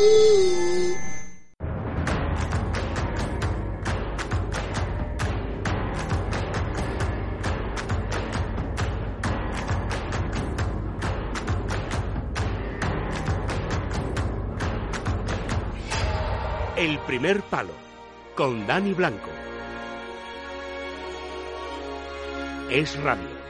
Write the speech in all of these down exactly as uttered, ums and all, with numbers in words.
Kiki. El primer palo, con Dani Blanco. Es radio.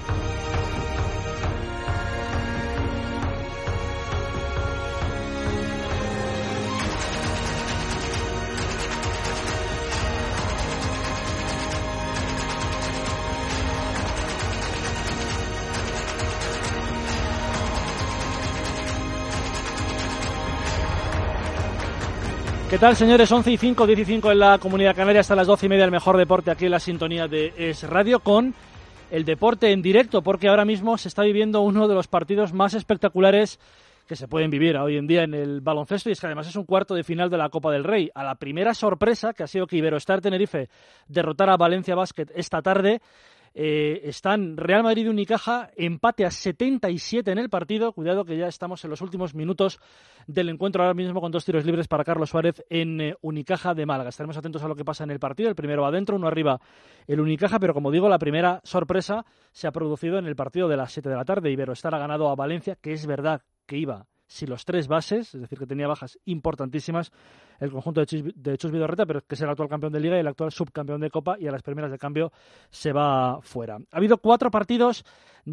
¿Qué tal, señores? once y cinco, diez y cinco en la Comunidad Canaria, hasta las doce y media el mejor deporte aquí en la sintonía de Es Radio, con el deporte en directo, porque ahora mismo se está viviendo uno de los partidos más espectaculares que se pueden vivir hoy en día en el baloncesto, y es que además es un cuarto de final de la Copa del Rey. A la primera sorpresa, que ha sido que Iberostar Tenerife derrotara a Valencia Basket esta tarde, Eh, están Real Madrid y Unicaja, empate a setenta y siete en el partido. Cuidado que ya estamos en los últimos minutos del encuentro ahora mismo, con dos tiros libres para Carlos Suárez en eh, Unicaja de Málaga. Estaremos atentos a lo que pasa en el partido. El primero va adentro, uno arriba el Unicaja, pero como digo, la primera sorpresa se ha producido en el partido de las siete de la tarde. Iberostar ha ganado a Valencia, que es verdad que iba sin los tres bases, es decir, que tenía bajas importantísimas el conjunto de Chus, de Chus Vidorreta, pero que es el actual campeón de Liga y el actual subcampeón de Copa, y a las primeras de cambio se va fuera. Ha habido cuatro partidos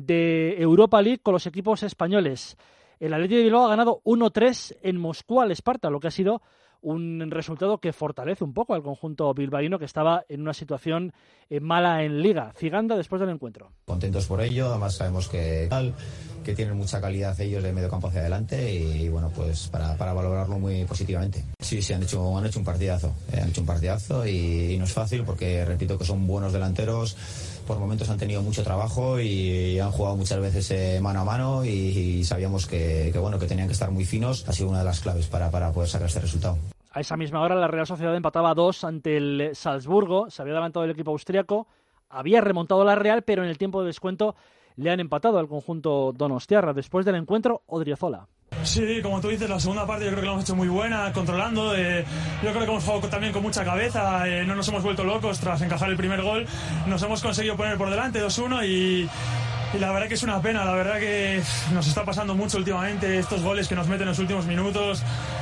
de Europa League con los equipos españoles. El Athletic de Bilbao ha ganado uno tres en Moscú al Esparta, lo que ha sido un resultado que fortalece un poco al conjunto bilbaíno, que estaba en una situación eh, mala en Liga. Ciganda, después del encuentro. Contentos por ello, además sabemos que, que tienen mucha calidad ellos de medio campo hacia adelante, y, y bueno, pues para, para valorarlo muy positivamente. Sí, sí, han hecho, han hecho un partidazo, eh, han hecho un partidazo y, y no es fácil porque, repito, que son buenos delanteros. Por momentos han tenido mucho trabajo y, y han jugado muchas veces eh, mano a mano, y, y sabíamos que, que, bueno, que tenían que estar muy finos. Ha sido una de las claves para, para poder sacar este resultado. A esa misma hora la Real Sociedad empataba a dos ante el Salzburgo. Se había adelantado el equipo austriaco, había remontado la Real, pero en el tiempo de descuento le han empatado al conjunto donostiarra. Después del encuentro, Odriozola. Sí, como tú dices, la segunda parte yo creo que la hemos hecho muy buena, controlando. Eh, yo creo que hemos jugado también con mucha cabeza, eh, no nos hemos vuelto locos tras encajar el primer gol. Nos hemos conseguido poner por delante dos uno y, y la verdad que es una pena. La verdad que nos está pasando mucho últimamente estos goles que nos meten en los últimos minutos.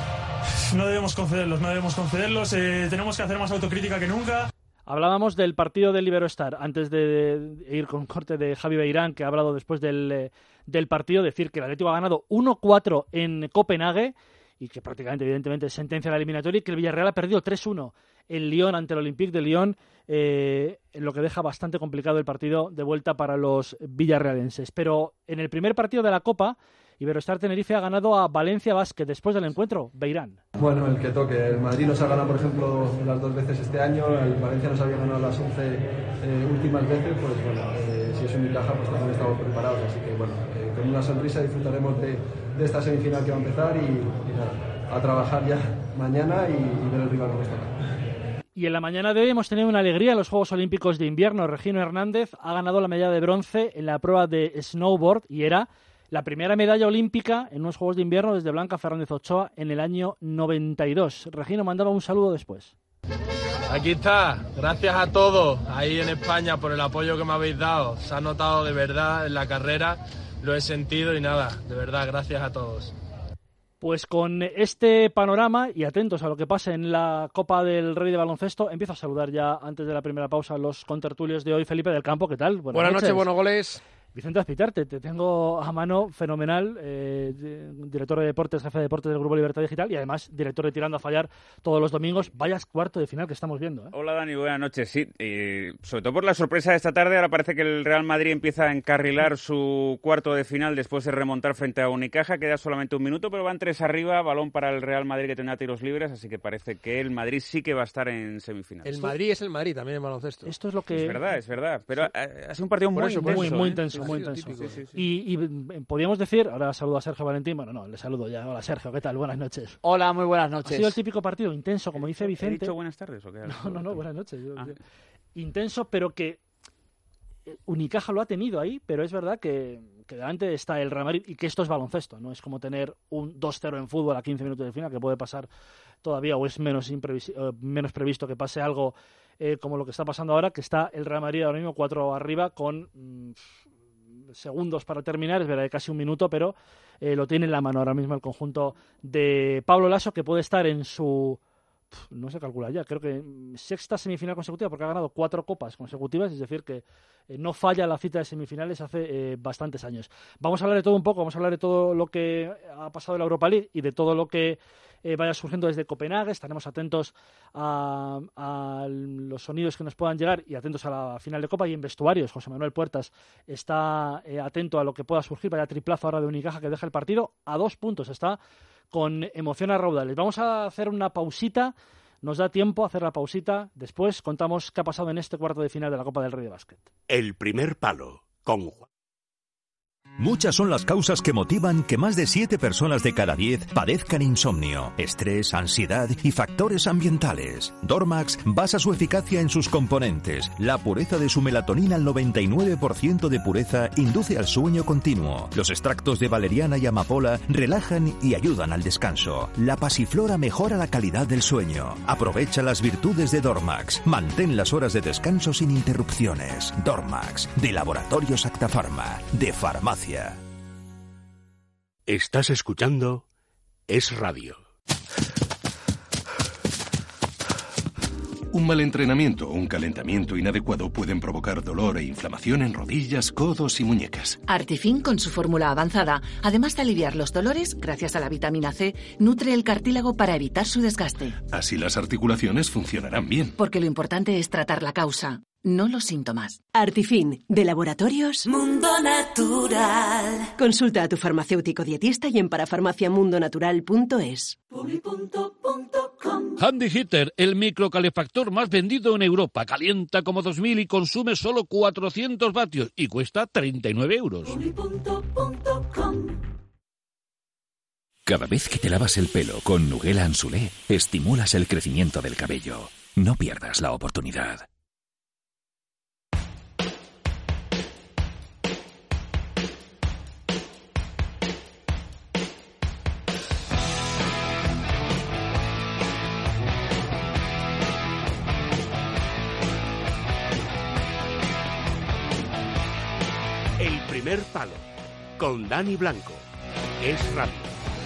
No debemos concederlos, no debemos concederlos. Eh, tenemos que hacer más autocrítica que nunca. Hablábamos del partido del Iberostar antes de, de ir con corte de Javi Beirán, que ha hablado después del, eh, del partido. Decir que el Atlético ha ganado uno cuatro en Copenhague y que prácticamente, evidentemente, sentencia la eliminatoria, y que el Villarreal ha perdido tres uno en Lyon ante el Olympique de Lyon, eh, lo que deja bastante complicado el partido de vuelta para los villarrealenses. Pero en el primer partido de la Copa, Iberostar Tenerife ha ganado a Valencia Basket. Después del encuentro, Beirán. Bueno, el que toque. El Madrid nos ha ganado, por ejemplo, las dos veces este año. El Valencia nos había ganado las once eh, últimas veces. Pues bueno, eh, si es Unicaja, pues también estamos preparados. Así que bueno, eh, con una sonrisa disfrutaremos de, de esta semifinal que va a empezar, y, y nada, a trabajar ya mañana y, y ver el rival que nos toca. Y en la mañana de hoy hemos tenido una alegría en los Juegos Olímpicos de Invierno. Regino Hernández ha ganado la medalla de bronce en la prueba de snowboard, y era la primera medalla olímpica en unos Juegos de Invierno desde Blanca Fernández Ochoa en el año noventa y dos. Regino mandaba un saludo después. Aquí está, gracias a todos ahí en España por el apoyo que me habéis dado. Se ha notado de verdad en la carrera, lo he sentido, y nada, de verdad, gracias a todos. Pues con este panorama y atentos a lo que pase en la Copa del Rey de Baloncesto, empiezo a saludar ya antes de la primera pausa a los contertulios de hoy. Felipe del Campo, ¿qué tal? Buenas, Buenas noches, noches, buenos goles. Vicente Azpitarte, te tengo a mano, fenomenal, eh, director de deportes, jefe de deportes del Grupo Libertad Digital, y además director de Tirando a Fallar todos los domingos. Vaya cuarto de final que estamos viendo, ¿eh? Hola Dani, buenas noches. Sí, y sobre todo por la sorpresa de esta tarde. Ahora parece que el Real Madrid empieza a encarrilar su cuarto de final después de remontar frente a Unicaja. Queda solamente un minuto, pero van tres arriba, balón para el Real Madrid, que tendrá tiros libres, así que parece que el Madrid sí que va a estar en semifinales. El Madrid es el Madrid también en baloncesto. Esto es lo que... Es verdad, es verdad, pero sí. ha, ha sido un partido muy, eso, intenso, muy, muy ¿eh? intenso, Sí, muy sí, intenso. sí, sí, sí. Y, y podríamos decir, ahora saludo a Sergio Valentín, bueno, no, le saludo ya. Hola Sergio, ¿qué tal? Buenas noches. Hola, muy buenas noches. Ha sido el típico partido intenso, como dice Vicente. ¿He dicho buenas tardes o qué? No, no, no, buenas noches. Ah. Intenso, pero que Unicaja lo ha tenido ahí, pero es verdad que, que delante está el Real Madrid y que esto es baloncesto, no es como tener un dos cero en fútbol a quince minutos del final, que puede pasar todavía, o es menos, imprevis- eh, menos previsto que pase algo eh, como lo que está pasando ahora, que está el Real Madrid ahora mismo cuatro arriba con mmm, segundos para terminar, es verdad, casi un minuto, pero eh, lo tiene en la mano ahora mismo el conjunto de Pablo Laso, que puede estar en su... no se calcula ya, creo que sexta semifinal consecutiva, porque ha ganado cuatro copas consecutivas, es decir, que eh, no falla la cita de semifinales hace eh, bastantes años. Vamos a hablar de todo un poco, vamos a hablar de todo lo que ha pasado en la Europa League y de todo lo que eh, vaya surgiendo desde Copenhague. Estaremos atentos a, a los sonidos que nos puedan llegar y atentos a la final de Copa. Y en vestuarios, José Manuel Puertas está eh, atento a lo que pueda surgir. Vaya triplazo ahora de Unicaja, que deja el partido a dos puntos, está con emoción a raudales. Vamos a hacer una pausita, nos da tiempo a hacer la pausita, después contamos qué ha pasado en este cuarto de final de la Copa del Rey de Básquet. El primer palo, con Juan. Muchas son las causas que motivan que más de siete personas de cada diez padezcan insomnio, estrés, ansiedad y factores ambientales. Dormax basa su eficacia en sus componentes. La pureza de su melatonina al noventa y nueve por ciento de pureza induce al sueño continuo. Los extractos de valeriana y amapola relajan y ayudan al descanso. La pasiflora mejora la calidad del sueño. Aprovecha las virtudes de Dormax. Mantén las horas de descanso sin interrupciones. Dormax, de Laboratorios Acta Pharma, de Farmacia. Estás escuchando Es Radio. Un mal entrenamiento o un calentamiento inadecuado pueden provocar dolor e inflamación en rodillas, codos y muñecas. Artifin, con su fórmula avanzada, además de aliviar los dolores, gracias a la vitamina C, nutre el cartílago para evitar su desgaste. Así las articulaciones funcionarán bien. Porque lo importante es tratar la causa, no los síntomas. Artifin, de Laboratorios Mundo Natural. Consulta a tu farmacéutico dietista y en parafarmaciamundonatural punto es. Handy Heater, el microcalefactor más vendido en Europa. Calienta como dos mil y consume solo cuatrocientos vatios y cuesta treinta y nueve euros. Cada vez que te lavas el pelo con Nuguela Ansulé, estimulas el crecimiento del cabello. No pierdas la oportunidad. El primer palo, con Dani Blanco. Es Radio.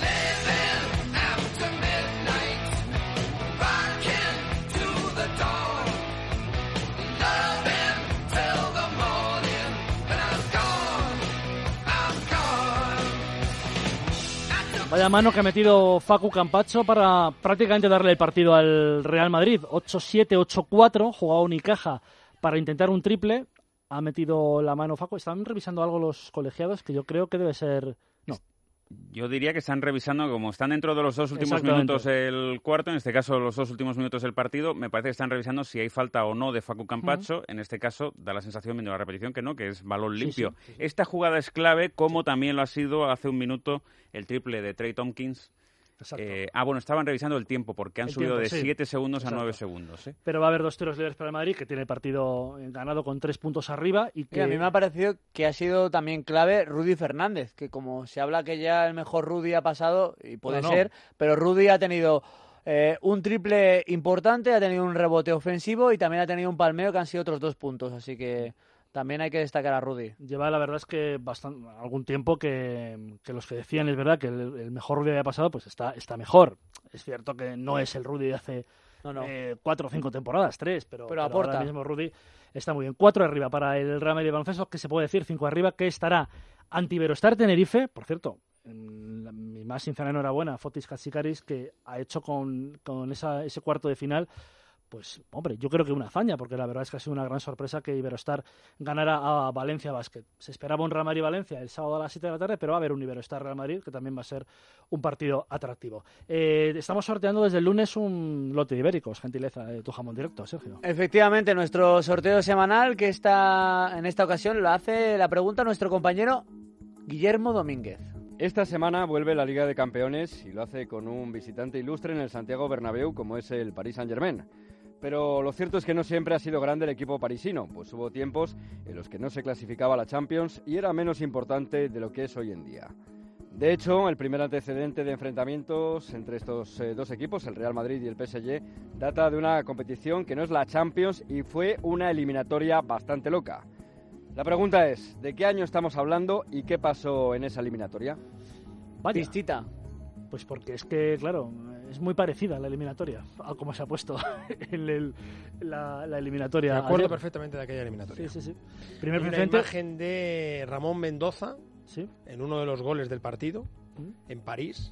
Vaya mano que ha metido Facu Campacho para prácticamente darle el partido al Real Madrid. ocho siete, ocho cuatro, jugaba Unicaja para intentar un triple. Ha metido la mano Facu. ¿Están revisando algo los colegiados? Que yo creo que debe ser... No. Yo diría que están revisando, como están dentro de los dos últimos minutos el cuarto, en este caso los dos últimos minutos del partido, me parece que están revisando si hay falta o no de Facu Campacho. Uh-huh. En este caso, da la sensación, viendo la repetición, que no, que es balón limpio. Sí, sí, sí, sí. Esta jugada es clave, como también lo ha sido hace un minuto el triple de Trey Tompkins. Eh, ah, bueno, estaban revisando el tiempo, porque han el subido tiempo, de siete sí. segundos Exacto. a nueve segundos. ¿eh? Pero va a haber dos tiros libres para el Madrid, que tiene el partido ganado con tres puntos arriba. Y que y a mí me ha parecido que ha sido también clave Rudy Fernández, que como se habla que ya el mejor Rudy ha pasado, y puede no, no. ser, pero Rudy ha tenido eh, un triple importante, ha tenido un rebote ofensivo y también ha tenido un palmeo que han sido otros dos puntos, así que... También hay que destacar a Rudy. Lleva, la verdad es que bastante, algún tiempo que, que los que decían, es verdad, que el, el mejor Rudy había pasado, pues está, está mejor. Es cierto que no es el Rudy de hace no, no. Eh, cuatro o cinco temporadas, tres, pero, pero, pero aporta. Ahora mismo Rudy está muy bien. Cuatro arriba para el Real Madrid de baloncesto, que se puede decir, cinco arriba, que estará ante Iberostar Tenerife, por cierto. La, mi más sincera enhorabuena a Fotis Katsikaris, que ha hecho con, con esa, ese cuarto de final. Pues, hombre, yo creo que una hazaña, porque la verdad es que ha sido una gran sorpresa que Iberostar ganara a Valencia Basket. Se esperaba un Real Madrid-Valencia el sábado a las siete de la tarde, pero va a haber un Iberostar-Real Madrid, que también va a ser un partido atractivo. Eh, estamos sorteando desde el lunes un lote de ibéricos, gentileza de Tu Jamón Directo, Sergio. Efectivamente, nuestro sorteo semanal, que está en esta ocasión lo hace la pregunta nuestro compañero Guillermo Domínguez. Esta semana vuelve la Liga de Campeones y lo hace con un visitante ilustre en el Santiago Bernabéu, como es el Paris Saint-Germain. Pero lo cierto es que no siempre ha sido grande el equipo parisino, pues hubo tiempos en los que no se clasificaba a la Champions y era menos importante de lo que es hoy en día. De hecho, el primer antecedente de enfrentamientos entre estos eh, dos equipos, el Real Madrid y el P S G, data de una competición que no es la Champions y fue una eliminatoria bastante loca. La pregunta es, ¿de qué año estamos hablando y qué pasó en esa eliminatoria? Vaya. Pistita. Pues porque es que, claro, es muy parecida la eliminatoria a cómo se ha puesto en el, la, la eliminatoria. Me acuerdo ayer. perfectamente de aquella eliminatoria. Sí, sí, sí. Primer Una precedente. imagen de Ramón Mendoza, ¿sí?, en uno de los goles del partido, ¿Mm? en París,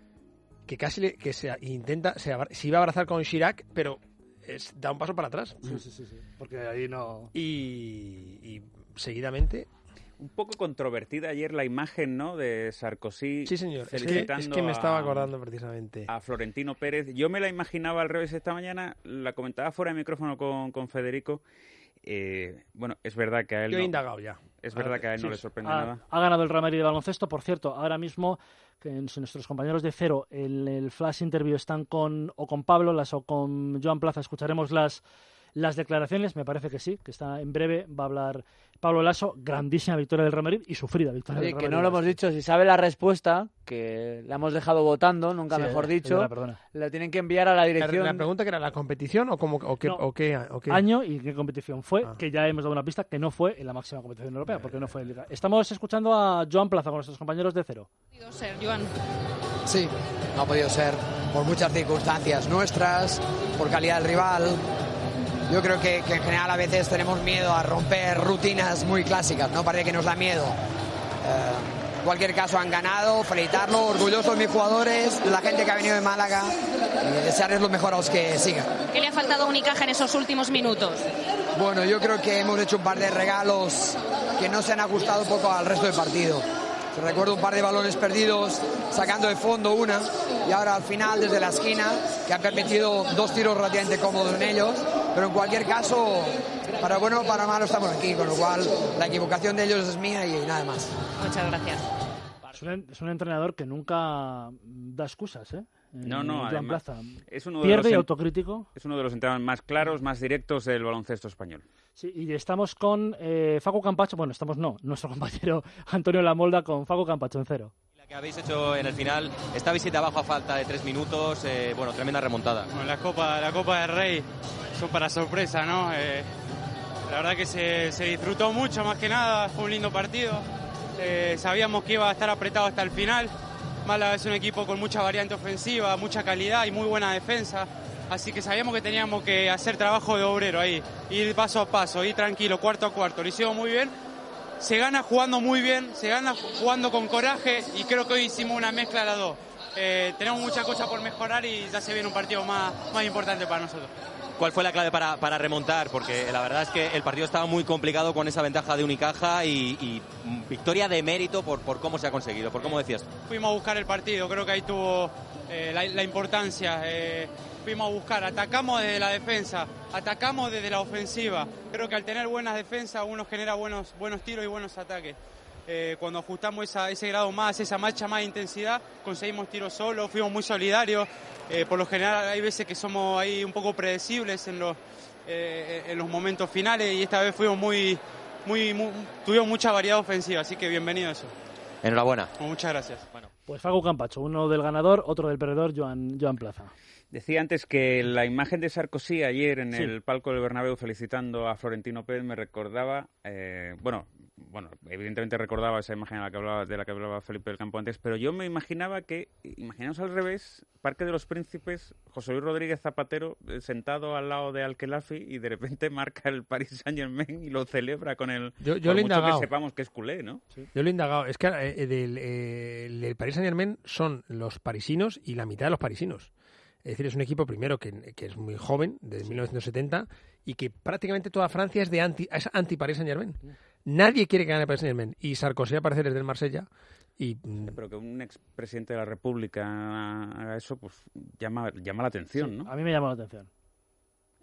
que casi le, que se intenta, se, se iba a abrazar con Chirac, pero es, da un paso para atrás. Sí, sí, sí, sí. Porque ahí no... Y, y seguidamente... Un poco controvertida ayer la imagen, ¿no?, de Sarkozy. Sí, señor. Es que, felicitando es que me estaba a, acordando precisamente. A Florentino Pérez. Yo me la imaginaba al revés esta mañana. La comentaba fuera de micrófono con, con Federico. Eh, bueno, es verdad que a él Yo no, he indagado ya. Es verdad ver, que a él sí, no le sorprende ha, nada. Ha ganado el Real Madrid de baloncesto. Por cierto, ahora mismo que nuestros compañeros de Cero en el Flash Interview están con o con Pablo las o con Joan Plaza. Escucharemos las las declaraciones. Me parece que sí, que está en breve. Va a hablar Pablo Lasso. Grandísima victoria del Real Madrid y sufrida victoria Sí, del Real que Madrid. no lo hemos dicho. Si sabe la respuesta, que la hemos dejado votando, nunca Sí, mejor eh, dicho, perdona, perdona. la tienen que enviar a la dirección. La pregunta que era, ¿la competición o, cómo, o, qué, No. o, qué, o qué? Año y qué competición fue, Ah. que ya hemos dado una pista que no fue en la máxima competición europea, porque no fue en Liga. Estamos escuchando a Joan Plaza con nuestros compañeros de Cero. podido ser, Joan? Sí, no ha podido ser por muchas circunstancias nuestras, por calidad del rival. Yo creo que, que en general a veces tenemos miedo a romper rutinas muy clásicas, ¿no? Parece que nos da miedo. Eh, en cualquier caso han ganado, felicitarlo, orgullosos mis jugadores, la gente que ha venido de Málaga y desearles lo mejor a los que sigan. ¿Qué le ha faltado a Unicaja en esos últimos minutos? Bueno, yo creo que hemos hecho un par de regalos que no se han ajustado un poco al resto del partido. Recuerdo un par de balones perdidos, sacando de fondo una, y ahora al final desde la esquina, que han permitido dos tiros relativamente cómodos en ellos, pero en cualquier caso, para bueno o para malo estamos aquí, con lo cual la equivocación de ellos es mía y nada más. Muchas gracias. Es un, es un entrenador que nunca da excusas, ¿eh? No, no, Joan además, Plaza. es uno de Pierde los y en- autocrítico. Es uno de los entrenadores más claros, más directos del baloncesto español. Sí, y estamos con eh, Facu Campacho, bueno, estamos no, nuestro compañero Antonio Lamolda con Facu Campacho en Cero. La que habéis hecho en el final, estabais siete abajo a falta de tres minutos, eh, bueno, tremenda remontada. Bueno, la Copa, la Copa del Rey son para sorpresa, ¿no? Eh, la verdad que se, se disfrutó mucho, más que nada, fue un lindo partido. Eh, sabíamos que iba a estar apretado hasta el final. Málaga es un equipo con mucha variante ofensiva, mucha calidad y muy buena defensa. Así que sabíamos que teníamos que hacer trabajo de obrero ahí, ir paso a paso, ir tranquilo, cuarto a cuarto. Lo hicimos muy bien. Se gana jugando muy bien, se gana jugando con coraje y creo que hoy hicimos una mezcla de las dos. Eh, tenemos muchas cosas por mejorar y ya se viene un partido más, más importante para nosotros. ¿Cuál fue la clave para, para remontar? Porque la verdad es que el partido estaba muy complicado con esa ventaja de Unicaja y, y victoria de mérito por, por cómo se ha conseguido, por cómo decías. Fuimos a buscar el partido, creo que ahí tuvo eh, la, la importancia. Eh, fuimos a buscar, atacamos desde la defensa, atacamos desde la ofensiva. Creo que al tener buenas defensas uno genera buenos, buenos tiros y buenos ataques. Eh, cuando ajustamos esa, ese grado más, esa marcha más de intensidad, conseguimos tiros solos, fuimos muy solidarios. Eh, por lo general hay veces que somos ahí un poco predecibles en los, eh, en los momentos finales y esta vez fuimos muy, muy, muy, tuvimos mucha variedad ofensiva, así que bienvenido a eso. Enhorabuena. Muchas gracias. Bueno. Pues Facu Campacho, uno del ganador, otro del perdedor, Joan, Joan Plaza. Decía antes que la imagen de Sarkozy ayer en Sí. el palco del Bernabéu felicitando a Florentino Pérez me recordaba, eh, bueno, bueno, evidentemente recordaba esa imagen a la que hablaba, de la que hablaba Felipe del Campo antes, pero yo me imaginaba que, imaginamos al revés, Parque de los Príncipes, José Luis Rodríguez Zapatero eh, sentado al lado de Al-Khelafi y de repente marca el Paris Saint-Germain y lo celebra con el... Yo, yo por lo he mucho indagado. que sepamos que es culé, ¿no? Sí. Yo lo he indagado. Es que eh, del, eh, el del Paris Saint-Germain son los parisinos y la mitad de los parisinos. Es decir, es un equipo primero que, que es muy joven, de mil novecientos setenta, y que prácticamente toda Francia es de anti, es anti-Paris Saint-Germain. Nadie quiere que gane Paris Saint-Germain. Y Sarkozy, al parecer, es del Marsella. Y, pero que un expresidente de la República haga eso, pues llama, llama la atención, Sí, ¿no? a mí me llama la atención.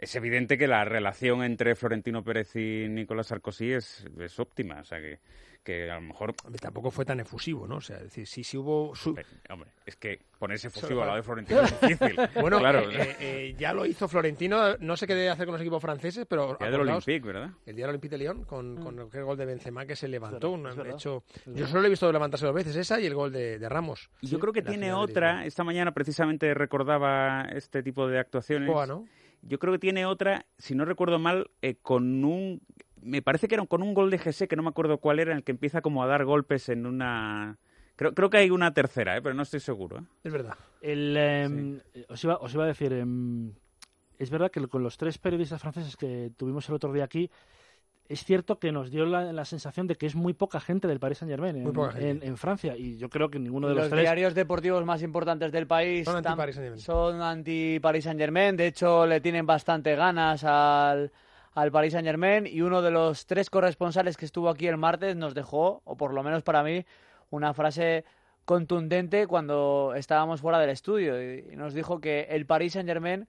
es evidente que la relación entre Florentino Pérez y Nicolás Sarkozy es, es óptima, o sea que, que a lo mejor... Tampoco fue tan efusivo, ¿no? O sea, es decir, sí, sí hubo... Su... Hombre, hombre, es que ponerse efusivo al lado de Florentino es difícil. Bueno, claro. eh, eh, ya lo hizo Florentino, no sé qué debe hacer con los equipos franceses, pero... El día del Olympique, ¿verdad? El día del Olympique de Lyon, con, con el gol de Benzema que se levantó. Es verdad, un, es hecho, verdad. yo solo lo he visto levantarse dos veces, esa y el gol de, de Ramos. Y yo creo que la tiene final de otra, Lisboa. esta mañana precisamente recordaba este tipo de actuaciones. Juega, ¿no? Yo creo que tiene otra, si no recuerdo mal, eh, con un... Me parece que era con un gol de Jesse, que no me acuerdo cuál era, en el que empieza como a dar golpes en una... Creo, creo que hay una tercera, ¿eh? Pero no estoy seguro. ¿eh? Es verdad. El, eh, sí. os, iba, os iba a decir, eh, es verdad que con los tres periodistas franceses que tuvimos el otro día aquí, es cierto que nos dio la, la sensación de que es muy poca gente del Paris Saint-Germain en, en, en Francia, y yo creo que ninguno de los, los tres... diarios deportivos más importantes del país son anti-Paris Saint-Germain. Son anti-Paris Saint-Germain, de hecho le tienen bastante ganas al, al Paris Saint-Germain, y uno de los tres corresponsales que estuvo aquí el martes nos dejó, o por lo menos para mí, una frase contundente cuando estábamos fuera del estudio, y, y nos dijo que el Paris Saint-Germain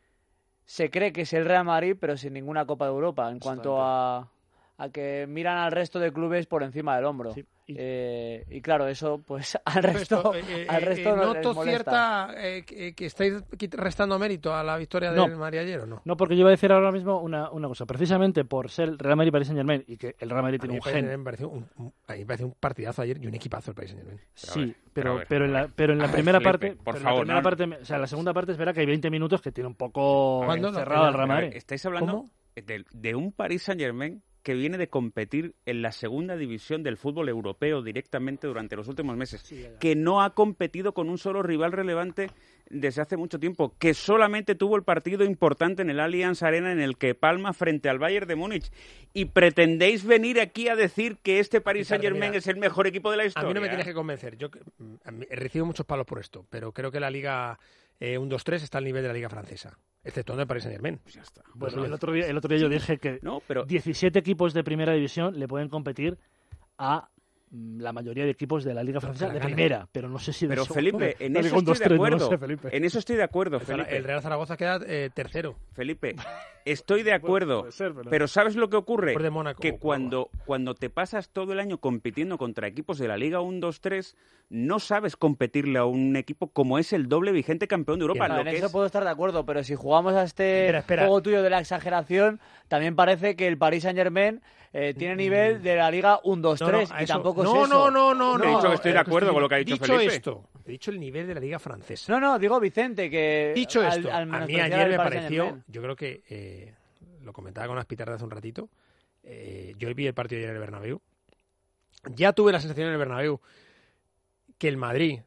se cree que es el Real Madrid, pero sin ninguna Copa de Europa, en cuanto a, a que miran al resto de clubes por encima del hombro. Sí. Y... Eh, y claro, eso pues al resto, Esto, eh, al resto eh, no ¿noto les molesta. cierta eh, que, que estáis restando mérito a la victoria no, del Madrid ayer, o no? No, porque yo iba a decir ahora mismo una, una cosa. Precisamente por ser Real Madrid y Paris Saint-Germain, y que el Real Madrid tiene un gen... Me pareció un, un, a mí me pareció un partidazo ayer y un equipazo el Paris Saint-Germain. Sí, ver, pero, ver, pero, en la, pero en la ver, primera Felipe, parte... por pero favor, en la primera no, parte, o sea, la segunda parte es verdad que hay veinte minutos que tiene un poco cerrado el Real Madrid. Estáis hablando de, de un Paris Saint-Germain que viene de competir en la segunda división del fútbol europeo directamente durante los últimos meses, sí, que no ha competido con un solo rival relevante desde hace mucho tiempo, que solamente tuvo el partido importante en el Allianz Arena en el que palma frente al Bayern de Múnich, y pretendéis venir aquí a decir que este Paris Saint-Germain es el mejor equipo de la historia. A mí no me tienes que convencer, yo recibo muchos palos por esto, pero creo que la Liga eh, uno dos tres está al nivel de la Liga francesa, exceptuando el Paris Saint-Germain. Pues ya está. Bueno, el otro día, el otro día yo dije que no, pero... diecisiete equipos de primera división le pueden competir a la mayoría de equipos de la Liga Francesa de primera, pero no sé si de Pero eso, Felipe, en no, eso no, estoy de acuerdo. No sé, Felipe. En eso estoy de acuerdo, el, Felipe. El Real Zaragoza queda eh, tercero. Felipe, estoy de acuerdo, puede, puede ser, pero... pero ¿sabes lo que ocurre? De Mónaco, que cuando, cuando te pasas todo el año compitiendo contra equipos de la Liga uno dos tres, no sabes competirle a un equipo como es el doble vigente campeón de Europa. No, lo en que eso es... puedo estar de acuerdo, pero si jugamos a este espera, espera. juego tuyo de la exageración, también parece que el Paris Saint-Germain eh, tiene nivel de la Liga uno dos tres, no, no, y eso... tampoco no, es eso. No, no, no, no. He dicho que estoy de acuerdo con lo que ha dicho, dicho Felipe. Esto, he dicho el nivel de la Liga francesa. No, no, digo Vicente, que... Dicho al, esto, al a mí ayer me pareció, yo creo que, eh, lo comentaba con Aspitar hace un ratito, eh, yo vi el partido ayer en el Bernabéu, ya tuve la sensación en el Bernabéu que el Madrid,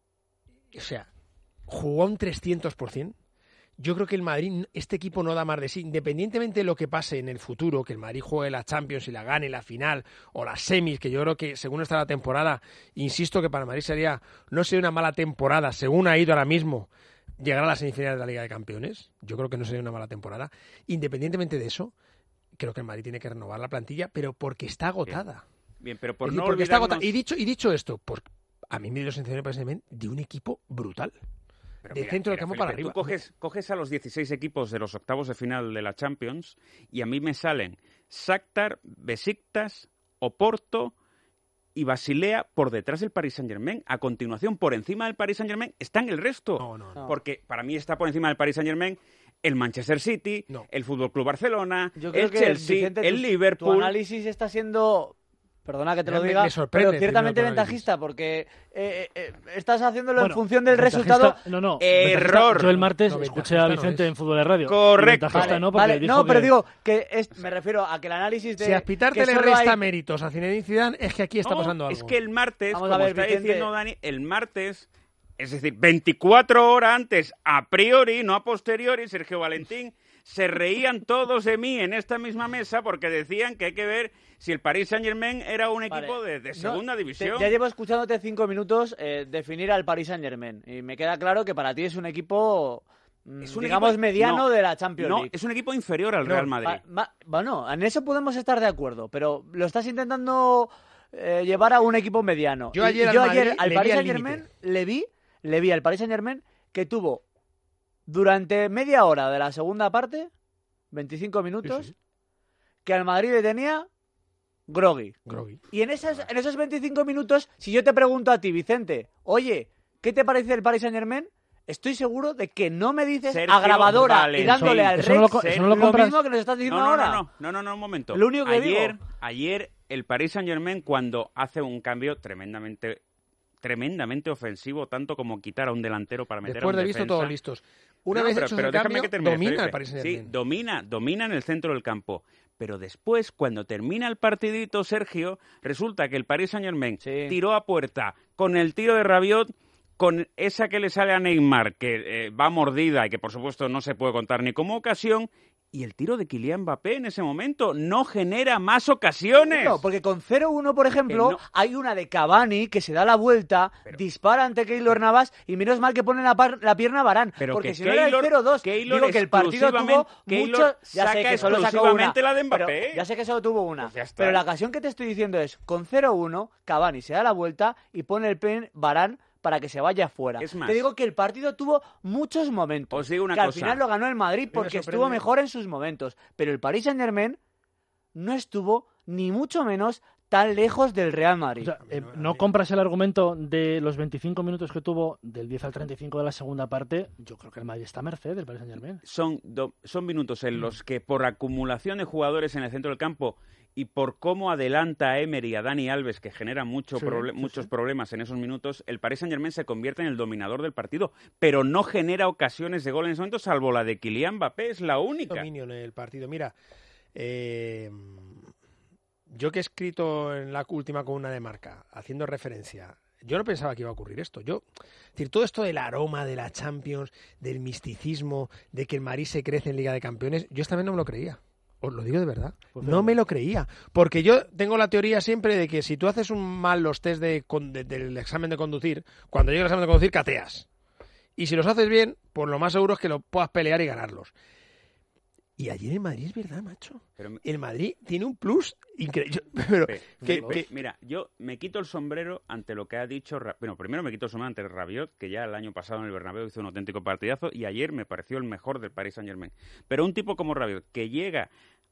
o sea, jugó a un trescientos por ciento. Yo creo que el Madrid, este equipo no da más de sí, independientemente de lo que pase en el futuro, que el Madrid juegue la Champions y la gane, la final, o las semis, que yo creo que según está la temporada, insisto que para el Madrid sería, no sería una mala temporada, según ha ido ahora mismo, llegar a las semifinales de la Liga de Campeones. Yo creo que no sería una mala temporada. Independientemente de eso, creo que el Madrid tiene que renovar la plantilla, pero porque está agotada. Bien, Bien pero por es no porque olvidarnos... está agotada. Y dicho, y dicho esto, pues a mí me dio la sensación de un equipo brutal. Pero de mira, centro del mira, campo Felipe, para arriba. Tú coges, coges a los dieciséis equipos de los octavos de final de la Champions y a mí me salen Shakhtar, Besiktas, Oporto y Basilea por detrás del Paris Saint-Germain. A continuación, por encima del Paris Saint-Germain, están el resto. No, no, no. Porque para mí está por encima del Paris Saint-Germain el Manchester City, no. el Fútbol Club Barcelona, Yo creo el que, Chelsea, Vicente, el tu, Liverpool. Tu análisis está siendo... Perdona que te me, lo diga, me sorprende, pero ciertamente ventajista, porque eh, eh, estás haciéndolo bueno, en función del resultado. No, no. Error. Yo el martes no, escuché a Vicente no en Fútbol de Radio. Correcto. Vale, no, vale, dijo no pero que... digo que es, me refiero a que el análisis de... Si a Aspitarte le resta hay... méritos a Zinedine Zidane, es que aquí está no, pasando algo. Es que el martes, Vamos como a ver, está Vicente... diciendo Dani, el martes... Es decir, veinticuatro horas antes, a priori, no a posteriori, Sergio Valentín, se reían todos de mí en esta misma mesa porque decían que hay que ver si el Paris Saint-Germain era un equipo vale. de, de segunda no, división. Te, ya llevo escuchándote cinco minutos eh, definir al Paris Saint-Germain y me queda claro que para ti es un equipo, es un digamos, equipo, mediano no, de la Champions no, League. No, es un equipo inferior al no, Real Madrid. Va, va, bueno, en eso podemos estar de acuerdo, pero lo estás intentando eh, llevar a un equipo mediano. Yo ayer, y, y yo al, ayer Madrid al le Paris vi Saint-Germain le vi, le vi al Paris Saint-Germain que tuvo durante media hora de la segunda parte veinticinco minutos, Sí, sí. que al Madrid le tenía groggy. Groggy. Y en, esas, en esos veinticinco minutos, si yo te pregunto a ti, Vicente, oye, ¿qué te parece el Paris Saint-Germain? Estoy seguro de que no me dices Sergio, a grabadora vale, y dándole sí. al Eso rey no lo co- eso no lo lo compras. mismo que nos estás diciendo no, no, ahora. No, no, no, no, un momento. Lo único que ayer, digo. Ayer el Paris Saint-Germain, cuando hace un cambio tremendamente tremendamente ofensivo, tanto como quitar a un delantero para meter Después a un de visto defensa. todos listos. Una No, vez pero, hecho pero ese déjame cambio, que termine, domina Felipe. el Paris Saint-Germain. Sí, domina, domina en el centro del campo. Pero después, cuando termina el partidito, Sergio, resulta que el Paris Saint-Germain sí. tiró a puerta con el tiro de Rabiot, con esa que le sale a Neymar, que eh, va mordida y que por supuesto no se puede contar ni como ocasión, y el tiro de Kylian Mbappé en ese momento no genera más ocasiones. No, porque con cero uno, por ejemplo, no. hay una de Cavani que se da la vuelta, pero... dispara ante Keylor Navas y menos mal que pone la, par la pierna a Varane. Pero porque que si no era el Keylor- cero dos, Keylor digo que el partido tuvo Keylor mucho... Ya sé saca que solo sacó una, exclusivamente la de Mbappé. pero ya sé que solo tuvo una. Pues ya está. Pero la ocasión que te estoy diciendo es, con cero uno, Cavani se da la vuelta y pone el pen Varane para que se vaya fuera. Es más, te digo que el partido tuvo muchos momentos. Os digo una que cosa. al final lo ganó el Madrid porque estuvo mejor en sus momentos. Pero el Paris Saint-Germain no estuvo ni mucho menos tan lejos del Real Madrid. O sea, eh, ¿no compras el argumento de los veinticinco minutos que tuvo del diez al treinta y cinco de la segunda parte? Yo creo que el Madrid está a merced del Paris Saint-Germain. Son, do, son minutos en los que por acumulación de jugadores en el centro del campo y por cómo adelanta a Emery y a Dani Alves, que genera mucho Sí, proble sí, muchos sí. problemas en esos minutos, el Paris Saint-Germain se convierte en el dominador del partido, pero no genera ocasiones de gol en ese momento, salvo la de Kylian Mbappé, es la única. Dominio en el partido. Mira, eh, yo que he escrito en la última columna de Marca, haciendo referencia, yo no pensaba que iba a ocurrir esto. Yo, es decir, todo esto del aroma de la Champions, del misticismo, de que el Madrid se crece en Liga de Campeones, yo esta vez no me lo creía. Os lo digo de verdad. Pues no me lo creía. Porque yo tengo la teoría siempre de que si tú haces un mal los test de, de, del examen de conducir, cuando llega el examen de conducir, cateas. Y si los haces bien, pues lo más seguro es que lo puedas pelear y ganarlos. Y ayer en Madrid es verdad, macho. Pero, el Madrid tiene un plus increíble. Pero, Pe, que, pe, que... Mira, yo me quito el sombrero ante lo que ha dicho... Bueno, primero me quito el sombrero ante Rabiot, que ya el año pasado en el Bernabéu hizo un auténtico partidazo, y ayer me pareció el mejor del Paris Saint-Germain. Pero un tipo como Rabiot, que llega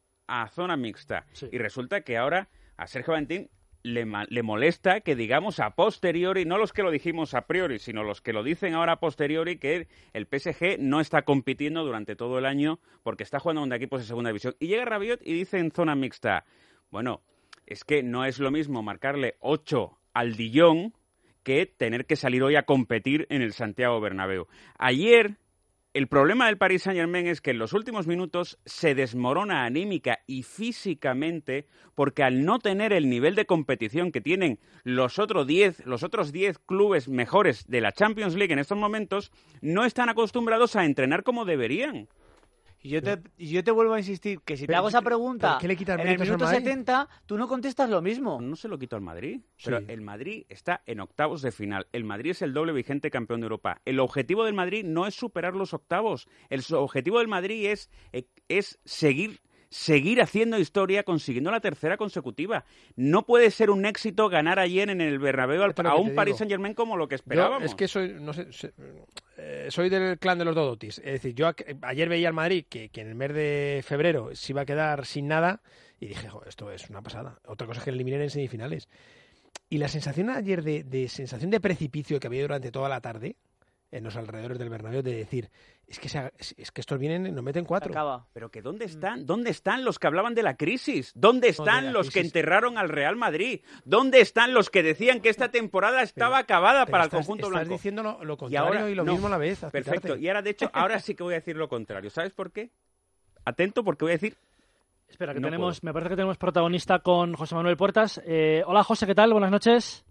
a zona mixta, sí. y resulta que ahora a Sergio Valentín le, le molesta que digamos a posteriori, no los que lo dijimos a priori, sino los que lo dicen ahora a posteriori, que el P S G no está compitiendo durante todo el año porque está jugando contra equipos de segunda división. Y llega Rabiot y dice en zona mixta, bueno, es que no es lo mismo marcarle ocho al Dijon que tener que salir hoy a competir en el Santiago Bernabéu. Ayer... El problema del Paris Saint-Germain es que en los últimos minutos se desmorona anímica y físicamente porque al no tener el nivel de competición que tienen los otros diez, los otros diez clubes mejores de la Champions League en estos momentos, no están acostumbrados a entrenar como deberían. Y yo te, y yo te vuelvo a insistir que si pero, te hago esa pregunta ¿qué le quita el en el minuto setenta, tú no contestas lo mismo. No se lo quito al Madrid, sí. pero el Madrid está en octavos de final. El Madrid es el doble vigente campeón de Europa. El objetivo del Madrid no es superar los octavos. El objetivo del Madrid es, es seguir... seguir haciendo historia consiguiendo la tercera consecutiva. No puede ser un éxito ganar ayer en el Bernabéu al, a un Paris Saint-Germain como lo que esperábamos. Yo es que soy, no sé, eh, soy del clan de los Dodotis. Es decir, yo a, ayer veía al Madrid que, que en el mes de febrero se iba a quedar sin nada y dije, jo, esto es una pasada. Otra cosa es que le eliminen en semifinales. Y la sensación ayer de, de sensación de precipicio que había durante toda la tarde en los alrededores del Bernabéu, de decir, es que, se, es que estos vienen y nos meten cuatro. Pero que ¿dónde están? ¿Dónde están los que hablaban de la crisis? ¿Dónde están los crisis? que enterraron al Real Madrid? ¿Dónde están los que decían que esta temporada estaba pero, acabada pero para estás, el conjunto estás blanco? Estás diciendo lo, lo contrario y, ahora, y lo no, mismo a la vez. Perfecto. Y ahora, de hecho, ahora sí que voy a decir lo contrario. ¿Sabes por qué? Atento, porque voy a decir... Espera, que no tenemos, puedo. me parece que tenemos protagonista con José Manuel Puertas. Eh, hola, José, ¿qué tal? Buenas noches.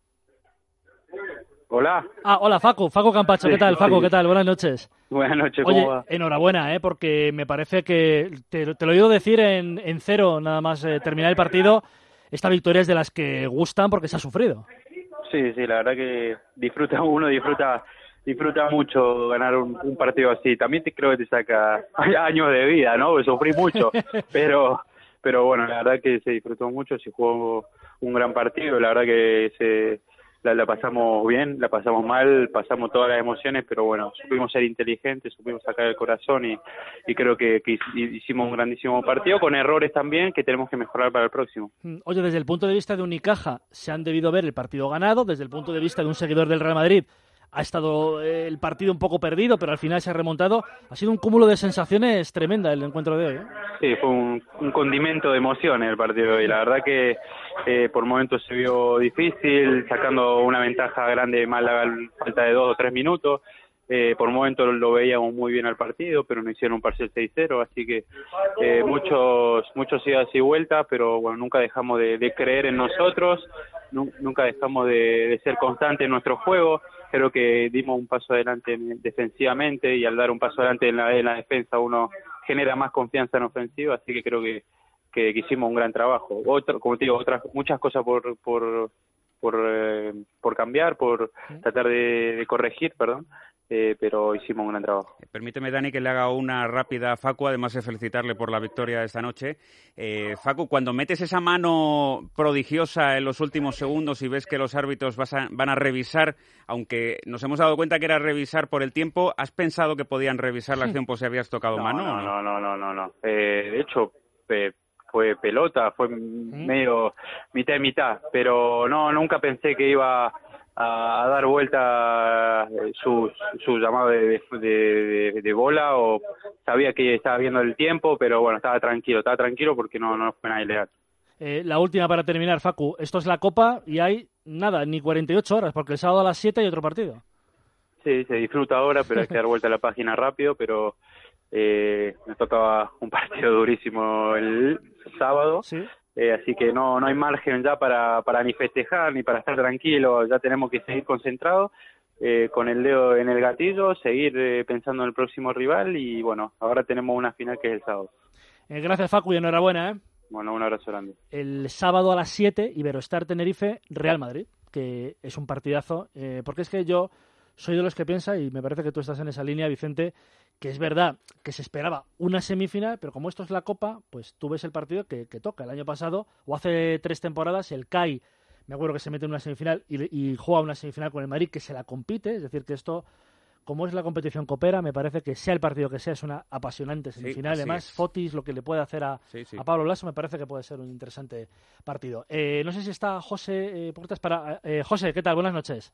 Hola. Ah, hola, Facu, Facu Campacho, ¿qué tal? Facu, ¿qué tal? Buenas noches. Buenas noches, ¿cómo Oye, va? enhorabuena, ¿eh? Porque me parece que, te, te lo he oído decir en, en cero, nada más eh, terminar el partido, esta victoria es de las que gustan porque se ha sufrido. Sí, sí, la verdad que disfruta uno, disfruta disfruta mucho ganar un, un partido así. También te, creo que te saca años de vida, ¿no? Porque sufrí mucho, pero pero bueno, la verdad que se disfrutó mucho, se jugó un gran partido, la verdad que se... la, la pasamos bien, la pasamos mal, pasamos todas las emociones, pero bueno, supimos ser inteligentes, supimos sacar el corazón y, y creo que, que hicimos un grandísimo partido, con errores también que tenemos que mejorar para el próximo. Oye, desde el punto de vista de Unicaja, se han debido ver el partido ganado, desde el punto de vista de un seguidor del Real Madrid, ha estado el partido un poco perdido, pero al final se ha remontado. Ha sido un cúmulo de sensaciones tremenda el encuentro de hoy, ¿eh? Sí, fue un, un condimento de emociones el partido de hoy. La verdad que eh, por momentos se vio difícil, sacando una ventaja grande de Málaga a falta de dos o tres minutos. Eh, por momentos lo veíamos muy bien al partido, pero no hicieron un parcial seis cero, así que eh, muchos muchos idas y vueltas, pero bueno, nunca dejamos de, de creer en nosotros, nu- nunca dejamos de, de ser constantes en nuestro juego. Creo que dimos un paso adelante defensivamente y al dar un paso adelante en la, en la defensa uno genera más confianza en ofensiva, así que creo que, que, que hicimos un gran trabajo. Otro, como te digo, otras muchas cosas por por por, eh, por cambiar, por tratar de, de corregir, perdón. Eh, pero hicimos un gran trabajo. Permíteme, Dani, que le haga una rápida a Facu, además de felicitarle por la victoria de esta noche. Eh, Facu, cuando metes esa mano prodigiosa en los últimos segundos y ves que los árbitros vas a, van a revisar, aunque nos hemos dado cuenta que era revisar por el tiempo, ¿has pensado que podían revisar la acción por si habías tocado no, mano? No, no, no, no, no. no. Eh, de hecho, eh, fue pelota, fue ¿Mm? medio mitad y mitad, pero no, nunca pensé que iba a dar vuelta su, su llamado de, de, de, de bola, o sabía que estaba viendo el tiempo, pero bueno, estaba tranquilo, estaba tranquilo porque no, no fue nada ilegal. Eh, la última para terminar, Facu, esto es la Copa y hay nada, ni cuarenta y ocho horas, porque el sábado a las siete hay otro partido. Sí, se disfruta ahora, pero hay que dar vuelta a la página rápido, pero eh, me tocaba un partido durísimo el sábado. Sí. Eh, así que no no hay margen ya para, para ni festejar ni para estar tranquilo, ya tenemos que seguir concentrados, eh, con el dedo en el gatillo, seguir eh, pensando en el próximo rival y bueno, ahora tenemos una final que es el sábado. Eh, gracias, Facu, y enhorabuena, ¿eh? Bueno, un abrazo grande. El sábado a las siete, Iberostar Tenerife, Real Madrid, que es un partidazo, eh, porque es que yo soy de los que piensa, y me parece que tú estás en esa línea, Vicente, que es verdad que se esperaba una semifinal, pero como esto es la Copa, pues tú ves el partido que, que toca. El año pasado, o hace tres temporadas, el C A I, me acuerdo que se mete en una semifinal y, y juega una semifinal con el Madrid, que se la compite, es decir, que esto, como es la competición copera, me parece que sea el partido que sea, es una apasionante semifinal. Sí, además, es. Fotis, lo que le puede hacer a, sí, sí. a Pablo Lasso, me parece que puede ser un interesante partido. Eh, no sé si está José eh, Puertas para... Eh, José, ¿qué tal? Buenas noches.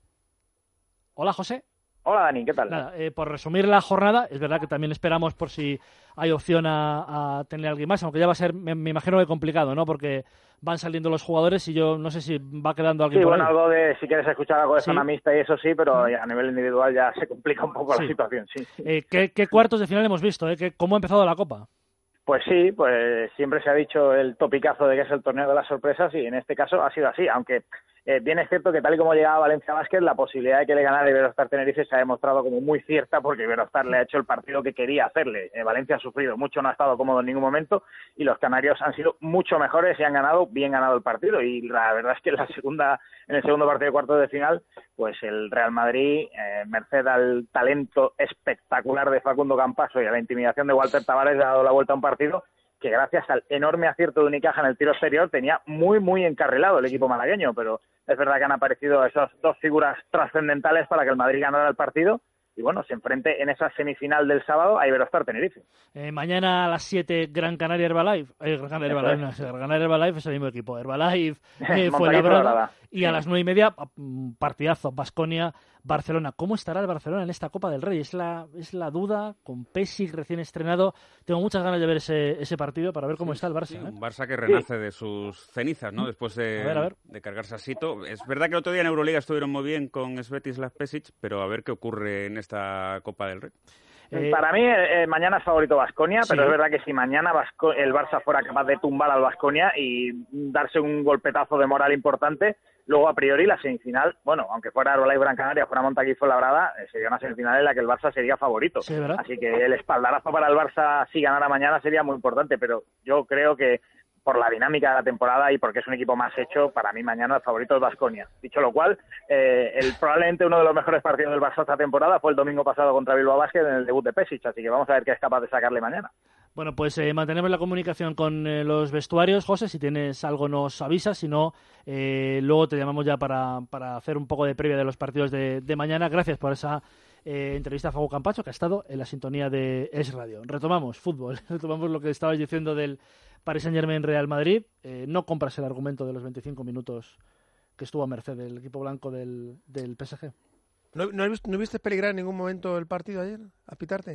Hola, José. Hola, Dani, ¿qué tal? Nada, eh, por resumir la jornada, es verdad que también esperamos por si hay opción a, a tener a alguien más, aunque ya va a ser, me, me imagino que complicado, ¿no? Porque van saliendo los jugadores y yo no sé si va quedando alguien sí, por bueno, ahí. Algo de, si quieres escuchar algo de ¿Sí? zona mixta y eso sí, pero a nivel individual ya se complica un poco sí. la situación, sí. Eh, ¿qué, ¿Qué cuartos de final hemos visto? Eh? ¿Qué, ¿Cómo ha empezado la Copa? Pues sí, pues siempre se ha dicho el topicazo de que es el torneo de las sorpresas y en este caso ha sido así, aunque eh, bien es cierto que tal y como llegaba Valencia Basket, la posibilidad de que le ganara Iberostar Tenerife se ha demostrado como muy cierta porque Iberostar le ha hecho el partido que quería hacerle. Eh, Valencia ha sufrido mucho, no ha estado cómodo en ningún momento y los canarios han sido mucho mejores y han ganado, bien ganado el partido. Y la verdad es que en la segunda, en el segundo partido de cuartos de final, pues el Real Madrid, eh, merced al talento espectacular de Facundo Campaso y a la intimidación de Walter Tavares, ha dado la vuelta a un partido que gracias al enorme acierto de Unicaja en el tiro exterior tenía muy, muy encarrilado el equipo malagueño, pero es verdad que han aparecido esas dos figuras trascendentales para que el Madrid ganara el partido y bueno, se enfrente en esa semifinal del sábado a Iberostar Tenerife. Eh, mañana a las siete, Gran Canaria Herbalife. Eh, Gran Canaria Herbalife, es. no, Gran Canaria Herbalife es el mismo equipo. Herbalife eh, fue labrada. Y a las nueve y media, partidazo, Baskonia, Barcelona. ¿Cómo estará el Barcelona en esta Copa del Rey? Es la, es la duda, con Pesic recién estrenado. Tengo muchas ganas de ver ese, ese partido para ver cómo sí, está el Barça. Sí, ¿eh? Un Barça que renace sí. de sus cenizas, ¿no? Después de, a ver, a ver. de cargarse a Sito. Es verdad que el otro día en Euroliga estuvieron muy bien con Svetislav Pesic, pero a ver qué ocurre en esta Copa del Rey. Eh, Para mí, eh, mañana es favorito Baskonia, sí. pero es verdad que si mañana Vasco- el Barça fuera capaz de tumbar al Baskonia y darse un golpetazo de moral importante, luego a priori la semifinal, bueno, aunque fuera Herbalife Gran Canaria, fuera Montaquí Fuenlabrada, eh, sería una semifinal en la que el Barça sería favorito. Sí, así que el espaldarazo para el Barça si ganara mañana sería muy importante, pero yo creo que por la dinámica de la temporada y porque es un equipo más hecho, para mí mañana el favorito es Baskonia. Dicho lo cual, eh, el, probablemente uno de los mejores partidos del Barça esta temporada fue el domingo pasado contra Bilbao Basket en el debut de Pesic, así que vamos a ver qué es capaz de sacarle mañana. Bueno, pues eh, mantenemos la comunicación con eh, los vestuarios. José, si tienes algo nos avisas, si no, eh, luego te llamamos ya para, para hacer un poco de previa de los partidos de, de mañana. Gracias por esa eh, entrevista a Facu Campacho, que ha estado en la sintonía de Es Radio. Retomamos fútbol, retomamos lo que estabais diciendo del Paris Saint-Germain Real Madrid. Eh, no compras el argumento de los veinticinco minutos que estuvo a merced del equipo blanco del, del P S G. ¿No, no, ¿No viste peligrar en ningún momento el partido ayer, a pitarte?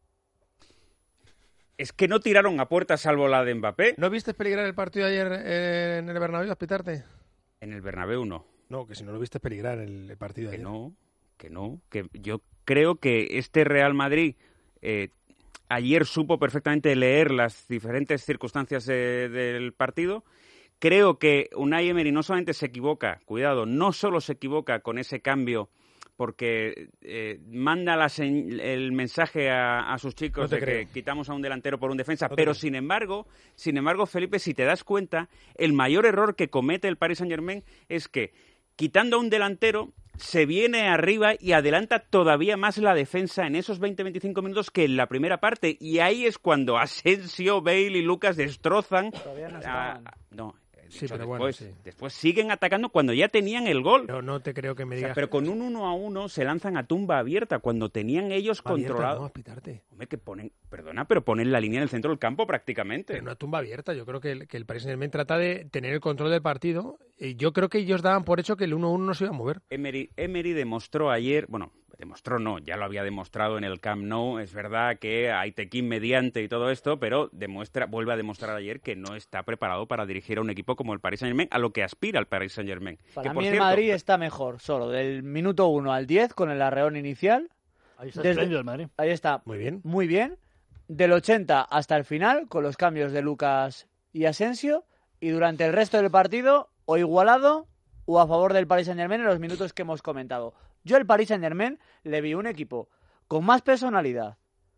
Es que no tiraron a puerta salvo la de Mbappé. ¿No viste peligrar el partido ayer en el Bernabéu, a pitarte? En el Bernabéu no. No, que si no lo viste peligrar el partido que ayer. No, que no, que yo creo que este Real Madrid eh, ayer supo perfectamente leer las diferentes circunstancias de, del partido. Creo que Unai Emery no solamente se equivoca, cuidado, no solo se equivoca con ese cambio porque eh, manda la el mensaje a, a sus chicos no de creo. que quitamos a un delantero por un defensa, no pero creo. sin embargo, sin embargo, Felipe, si te das cuenta, el mayor error que comete el Paris Saint-Germain es que, quitando a un delantero, se viene arriba y adelanta todavía más la defensa en esos veinte a veinticinco minutos que en la primera parte, y ahí es cuando Asensio, Bale y Lucas destrozan... Todavía no a, no, Sí, pero después, bueno, sí. después siguen atacando cuando ya tenían el gol. Pero no te creo que me O sea, digas... pero con un uno a uno se lanzan a tumba abierta cuando tenían ellos Tumba controlado. Abierta, no, pitarte. Hombre, que ponen, perdona, pero ponen la línea en el centro del campo prácticamente. Pero una tumba abierta. Yo creo que el, que el Paris Saint-Germain trata de tener el control del partido. Y yo creo que ellos daban por hecho que el uno a uno no se iba a mover. Emery, Emery demostró ayer, bueno, demostró no, ya lo había demostrado en el Camp Nou. Es verdad que hay tequín mediante y todo esto, pero demuestra, vuelve a demostrar ayer que no está preparado para dirigir a un equipo como el Paris Saint-Germain, a lo que aspira el Paris Saint-Germain. Para que, mí por el cierto, Madrid está mejor, solo del minuto uno al diez con el arreón inicial. Ahí está Desde, espléndido el Madrid. Ahí está. Muy bien. Muy bien. Del ochenta hasta el final, con los cambios de Lucas y Asensio, y durante el resto del partido, o igualado o a favor del Paris Saint-Germain en los minutos que hemos comentado. Yo al Paris Saint-Germain le vi un equipo con más personalidad,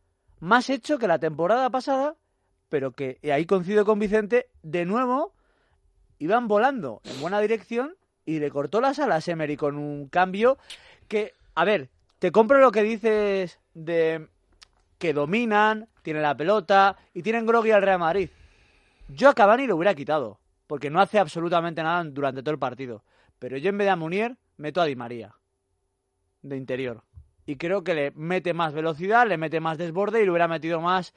más hecho que la temporada pasada, pero que, y ahí coincido con Vicente, de nuevo iban volando en buena dirección y le cortó las alas Emery con un cambio que, a ver, te compro lo que dices de que dominan, tienen la pelota y tienen grogui al Real Madrid. Yo a Cavani lo hubiera quitado, porque no hace absolutamente nada durante todo el partido. Pero yo en vez de a Munier, meto a Di María, de interior. Y creo que le mete más velocidad, le mete más desborde y le hubiera metido más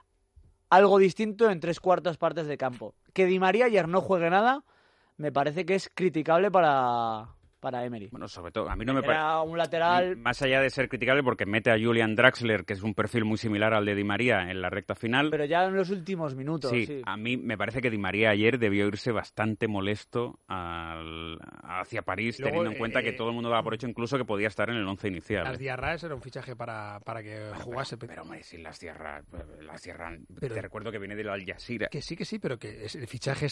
algo distinto en tres cuartas partes de campo. Que Di María ayer no juegue nada, me parece que es criticable para... para Emery. Bueno, sobre todo, a mí no me parece... Era un lateral... Más allá de ser criticable, porque mete a Julian Draxler, que es un perfil muy similar al de Di María, en la recta final. Pero ya en los últimos minutos, sí. sí. A mí me parece que Di María ayer debió irse bastante molesto al... hacia París, Luego, teniendo en cuenta eh, que todo el mundo daba por hecho incluso que podía estar en el once inicial. Las ¿eh? Diarraes era un fichaje para, para que bueno, jugase. Pero, pero hombre, si las Diarraes... Las Diarraes pero, te recuerdo que viene del Al Jazeera. Que sí, que sí, pero que el fichaje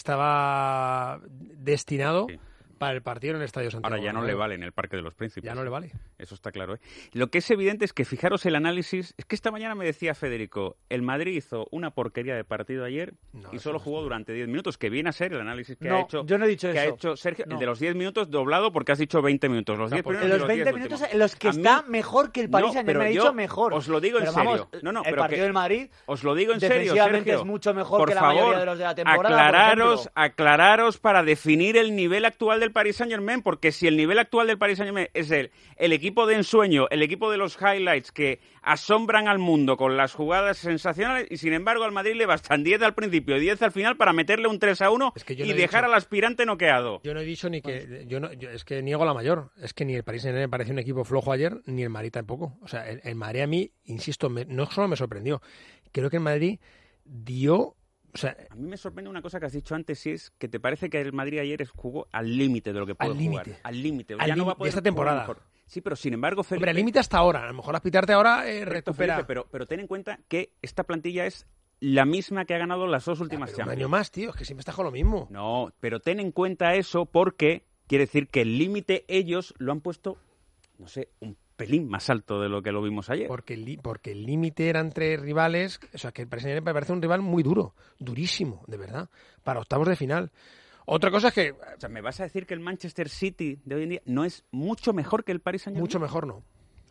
estaba destinado... Sí. Para el partido en el Estadio Santiago. Ahora ya no le vale en el Parque de los Príncipes. Ya no le vale. Eso está claro, ¿eh? Lo que es evidente es que, fijaros el análisis... Es que esta mañana me decía Federico, el Madrid hizo una porquería de partido ayer no, y solo jugó durante diez minutos, que viene a ser el análisis que no, ha hecho... yo no he dicho que eso. ha hecho Sergio, no. el de los diez minutos doblado porque has dicho veinte minutos. Los diez primeros en los, los veinte diez minutos últimos. en los que a está mí, mejor que el Paris no, Saint-Germain, he dicho mejor. Os lo digo en pero serio. Vamos, no, no, el pero partido que, del Madrid os lo digo en serio, defensivamente Sergio. es mucho mejor por que la favor, mayoría de los de la temporada. Aclararos, aclararos para definir el nivel actual del Paris Saint-Germain, porque si el nivel actual del Paris Saint-Germain es el, el equipo de ensueño, el equipo de los highlights que asombran al mundo con las jugadas sensacionales, y sin embargo al Madrid le bastan diez al principio y diez al final para meterle un tres a uno es que y no dejar dicho, al aspirante noqueado. Yo no he dicho ni que... Yo no, yo, es que niego la mayor. Es que ni el Paris Saint-Germain me pareció un equipo flojo ayer, ni el Madrid tampoco. O sea, el, el Madrid a mí, insisto, me, no solo me sorprendió. Creo que el Madrid dio... O sea, a mí me sorprende una cosa que has dicho antes, y es que te parece que el Madrid ayer jugó al límite de lo que puede al jugar. Límite. Al límite. Ya no va a poder de esta temporada. Mejor. Sí, pero sin embargo, Felipe... Hombre, al límite hasta ahora. A lo mejor aspitarte ahora eh, recupera... Felipe, pero, pero ten en cuenta que esta plantilla es la misma que ha ganado las dos últimas ya, Champions. Un año más, tío. Es que siempre está con lo mismo. No, pero ten en cuenta eso porque quiere decir que el límite ellos lo han puesto, no sé, un pelín más alto de lo que lo vimos ayer. Porque el porque el límite era entre rivales, o sea, que el Paris Saint-Germain me parece un rival muy duro, durísimo, de verdad, para octavos de final. Otra cosa es que... O sea, ¿me vas a decir que el Manchester City de hoy en día no es mucho mejor que el Paris Saint-Germain? Mucho mejor no.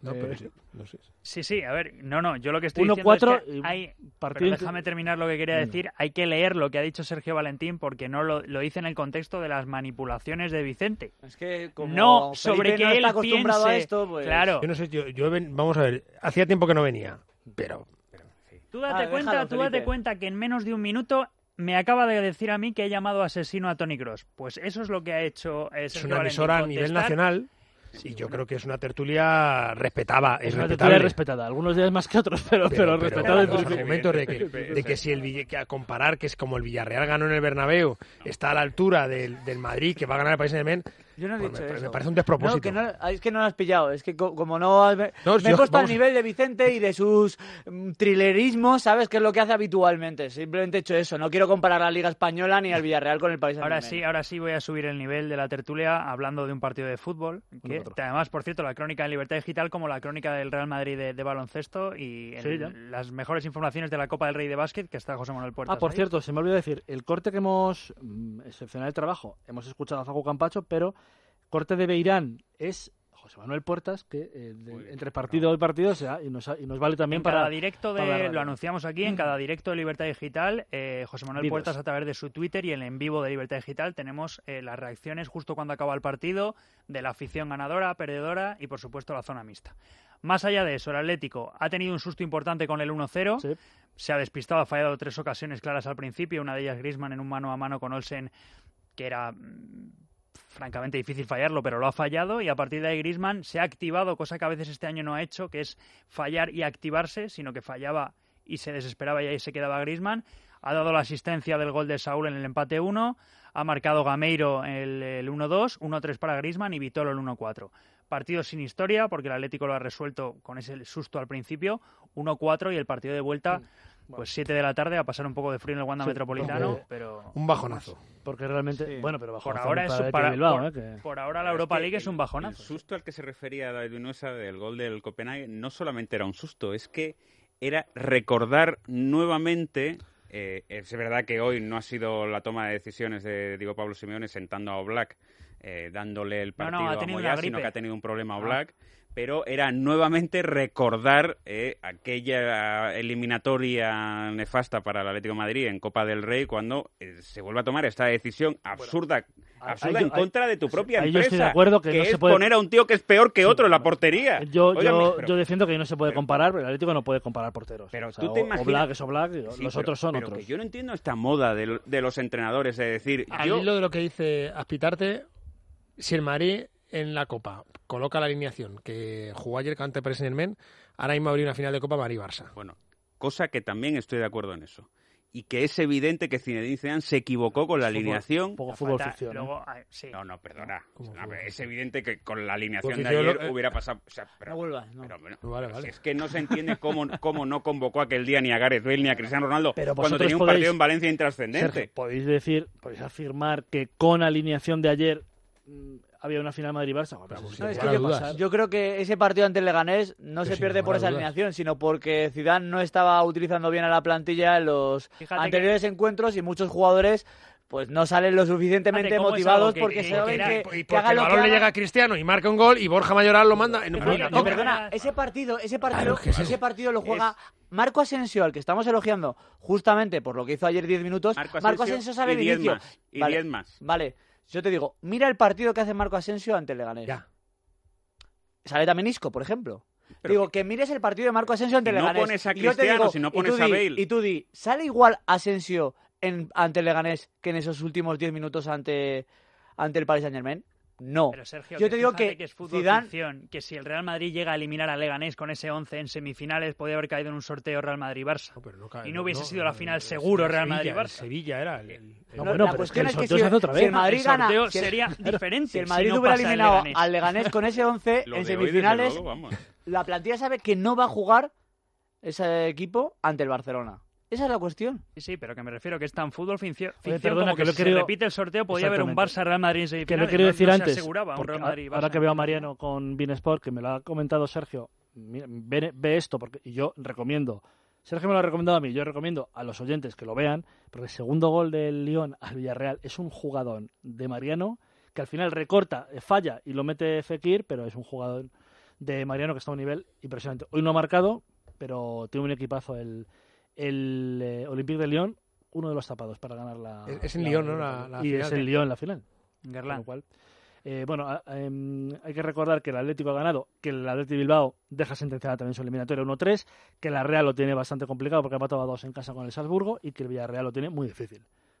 No, Eh, pero sí, no sé. Sí, sí, a ver, no, no, yo lo que estoy uno diciendo cuatro, es que y hay... partido Pero déjame terminar lo que quería Venga. decir. Hay que leer lo que ha dicho Sergio Valentín porque no lo, lo dice en el contexto de las manipulaciones de Vicente. Es que como no Felipe sobre que no él está acostumbrado piense... a esto, pues... Claro. Yo no sé, yo, yo ven- vamos a ver, hacía tiempo que no venía, pero... Tú date Ah, cuenta, déjalo, tú date Felipe. cuenta que en menos de un minuto me acaba de decir a mí que he llamado asesino a Toni Kroos. Pues eso es lo que ha hecho eh, Es Sergio una Valentín, emisora a nivel contestar. nacional Y yo creo que es una tertulia respetada. Es Es una respetable. tertulia respetada. Algunos días más que otros, pero, pero, respetada. Los argumentos de que, de que si el Vill- que a comparar que es como el Villarreal ganó en el Bernabéu, está a la altura del, del Madrid, que va a ganar el Paris Saint-Germain, Yo no he pues dicho me, eso. me parece un despropósito. No, que no, es que no lo has pillado. Es que co- como no... has- Me, No, me yo- he puesto vamos- al nivel de Vicente y de sus mm, trilerismos, ¿sabes? Que es lo que hace habitualmente. Simplemente he hecho eso. No quiero comparar la Liga Española ni al Villarreal con el País Ahora sí, ahora sí voy a subir el nivel de la tertulia hablando de un partido de fútbol. Que, además, por cierto, la crónica de Libertad Digital como la crónica del Real Madrid de, de baloncesto y el- Sí, ya. las mejores informaciones de la Copa del Rey de básquet, que está José Manuel Puertas. Ah, por ahí. cierto, se me olvidó decir, el corte que hemos, mm, excepcional el trabajo, hemos escuchado a Facu Campacho, pero corte de Beirán es José Manuel Puertas, que eh, de- entre partido y partido se ha- y, nos, ha- y nos vale también En para... cada directo para la de, radio. lo anunciamos aquí, en cada directo de Libertad Digital, eh, José Manuel Vídeos. Puertas a través de su Twitter y en el en vivo de Libertad Digital tenemos eh, las reacciones justo cuando acaba el partido de la afición ganadora, perdedora y por supuesto la zona mixta. Más allá de eso, el Atlético ha tenido un susto importante con el uno cero, se ha despistado, ha fallado tres ocasiones claras al principio, una de ellas Griezmann en un mano a mano con Olsen, que era mm, francamente difícil fallarlo, pero lo ha fallado, y a partir de ahí Griezmann se ha activado, cosa que a veces este año no ha hecho, que es fallar y activarse, sino que fallaba y se desesperaba y ahí se quedaba Griezmann. Ha dado la asistencia del gol de Saúl en el empate uno, ha marcado Gameiro el, el uno dos, uno tres para Griezmann y Vitolo el uno cuatro. Partido sin historia, porque el Atlético lo ha resuelto con ese susto al principio, uno cuatro, y el partido de vuelta, pues siete de la tarde, a pasar un poco de frío en el Wanda Sí, Metropolitano, porque- pero... Un bajonazo. Porque realmente, Sí. bueno, pero por bajonazo ahora, para es, el para, Bilbao, por, ¿eh? que- por ahora la Europa Es que League es un el- bajonazo. El susto al que se refería David Unuesa del gol del Copenhague no solamente era un susto, es que era recordar nuevamente... Eh, es verdad que hoy no ha sido la toma de decisiones de Diego Pablo Simeone sentando a Oblak, eh, dándole el No, no, partido ha a tenido Moyá, una sino gripe. que ha tenido un problema Ah. Oblak. Pero era nuevamente recordar eh, aquella eliminatoria nefasta para el Atlético de Madrid en Copa del Rey cuando eh, se vuelve a tomar esta decisión absurda, absurda ahí en yo- contra ahí- de tu propia ahí yo empresa, estoy de acuerdo que no es se puede- poner a un tío que es peor que otro en la portería. Yo, Óigame, yo, pero- yo defiendo que ahí no se puede comparar, pero el Atlético no puede comparar porteros. Pero O sea, tú te o- imaginas... Oblak es Oblak, y Sí, los pero- otros son pero otros. que yo no entiendo esta moda de, lo- de los entrenadores, es decir, Al yo... hilo de lo que dice Aspitarte, si el Madrid en la Copa coloca la alineación que jugó ayer ante el Paris Saint-Germain, ahora mismo habría una final de Copa Madrid-Barça. Bueno, cosa que también estoy de acuerdo en eso. Y que es evidente que Zinedine Zidane se equivocó con la Fútbol- alineación. poco La fútbol falta- ficción, ¿eh? luego, ah, sí. No, no, perdona. A ver, es evidente que con la alineación Fútbol de ficción, ayer eh, hubiera pasado... O sea, pero, No vuelvas, no. pero, bueno, Vale, pero vale. si es que no se entiende cómo, cómo no convocó aquel día ni a Gareth Bale ni a Cristiano Ronaldo Pero cuando vosotros tenía un podéis- partido en Valencia intrascendente. Sergio, podéis decir, podéis afirmar que con alineación de ayer mm, había una final Madrid-Barça. Bueno, pues Vamos, eso No, sí es puede que yo, pasar. yo creo que ese partido ante el Leganés no Pero se sin pierde por lugar a esa dudas. alineación, sino porque Zidane no estaba utilizando bien a la plantilla en los Fíjate anteriores encuentros y muchos jugadores pues no salen lo suficientemente Fíjate cómo es motivados algo que- porque que- saben que que, era- que Y porque hagan el lo que balón le hagan. llega a Cristiano y marca un gol y Borja Mayoral lo manda en un Pero- una pero- No, copa. perdona, ese partido, ese partido, Claro, que sí. ese partido lo juega Marco Asensio, al que estamos elogiando, justamente por lo que hizo ayer diez minutos. Marco Marco Asensio Asensio sale y de diez inicio. más, y vale, diez más. Vale, yo te digo, mira el partido que hace Marco Asensio ante el Leganés. Ya. Sale también Isco, por ejemplo. Pero digo, que mires el partido de Marco Asensio ante si el no Leganés. pones a Y yo te Cristiano, digo, si no y pones tú a di- Bale. Y tú di, ¿sale igual Asensio en, ante el Leganés que en esos últimos diez minutos ante, ante el Paris Saint-Germain? No. Pero Sergio, yo que te digo fíjate que, que es fútbol Zidane... ficción, que si el Real Madrid llega a eliminar al Leganés con ese once en semifinales, podía haber caído en un sorteo Real Madrid-Barça. No, pero no cae- y no hubiese no, sido la no, final no, seguro Sevilla, Real Madrid-Barça. Sevilla era el... el- No, No, bueno, la pero es cuestión que es el que sorteo si, se hace otra si vez. el Madrid El gana, sorteo si el- sería diferente si el si Madrid no hubiera pasa el eliminado Leganés. al Leganés con ese once Lo en de hoy, desde semifinales, luego, vamos. la plantilla sabe que no va a jugar ese equipo ante el Barcelona. Esa es la cuestión. Sí, sí, pero que me refiero que es tan fútbol ficción, Oye, ficción perdona, como que que lo he si se querido- repite el sorteo podía haber un Exactamente. Barça-Real Madrid en Que semifinales. lo he querido no- decir no se antes, aseguraba un porque Real a- Madrid-Barça. ahora que veo a Mariano con Beansport, que me lo ha comentado Sergio, mira, ve, ve esto, porque y yo recomiendo, Sergio me lo ha recomendado a mí, yo recomiendo a los oyentes que lo vean, porque el segundo gol del Lyon al Villarreal es un jugador de Mariano, que al final recorta, eh, falla y lo mete Fekir, pero es un jugador de Mariano que está a un nivel impresionante. Hoy no ha marcado, pero tiene un equipazo el, el eh, Olympique de Lyon, uno de los tapados para ganar la... Es- es en la- Lyon, ¿no? La- la y final. es en Lyon la final. Gerland. Con lo cual, eh, bueno, a- em, hay que recordar que el Atlético ha ganado, que el Atlético Bilbao deja sentenciada también su eliminatoria uno tres, que la Real lo tiene bastante complicado porque ha matado a dos en casa con el Salzburgo y que el Villarreal lo tiene muy difícil.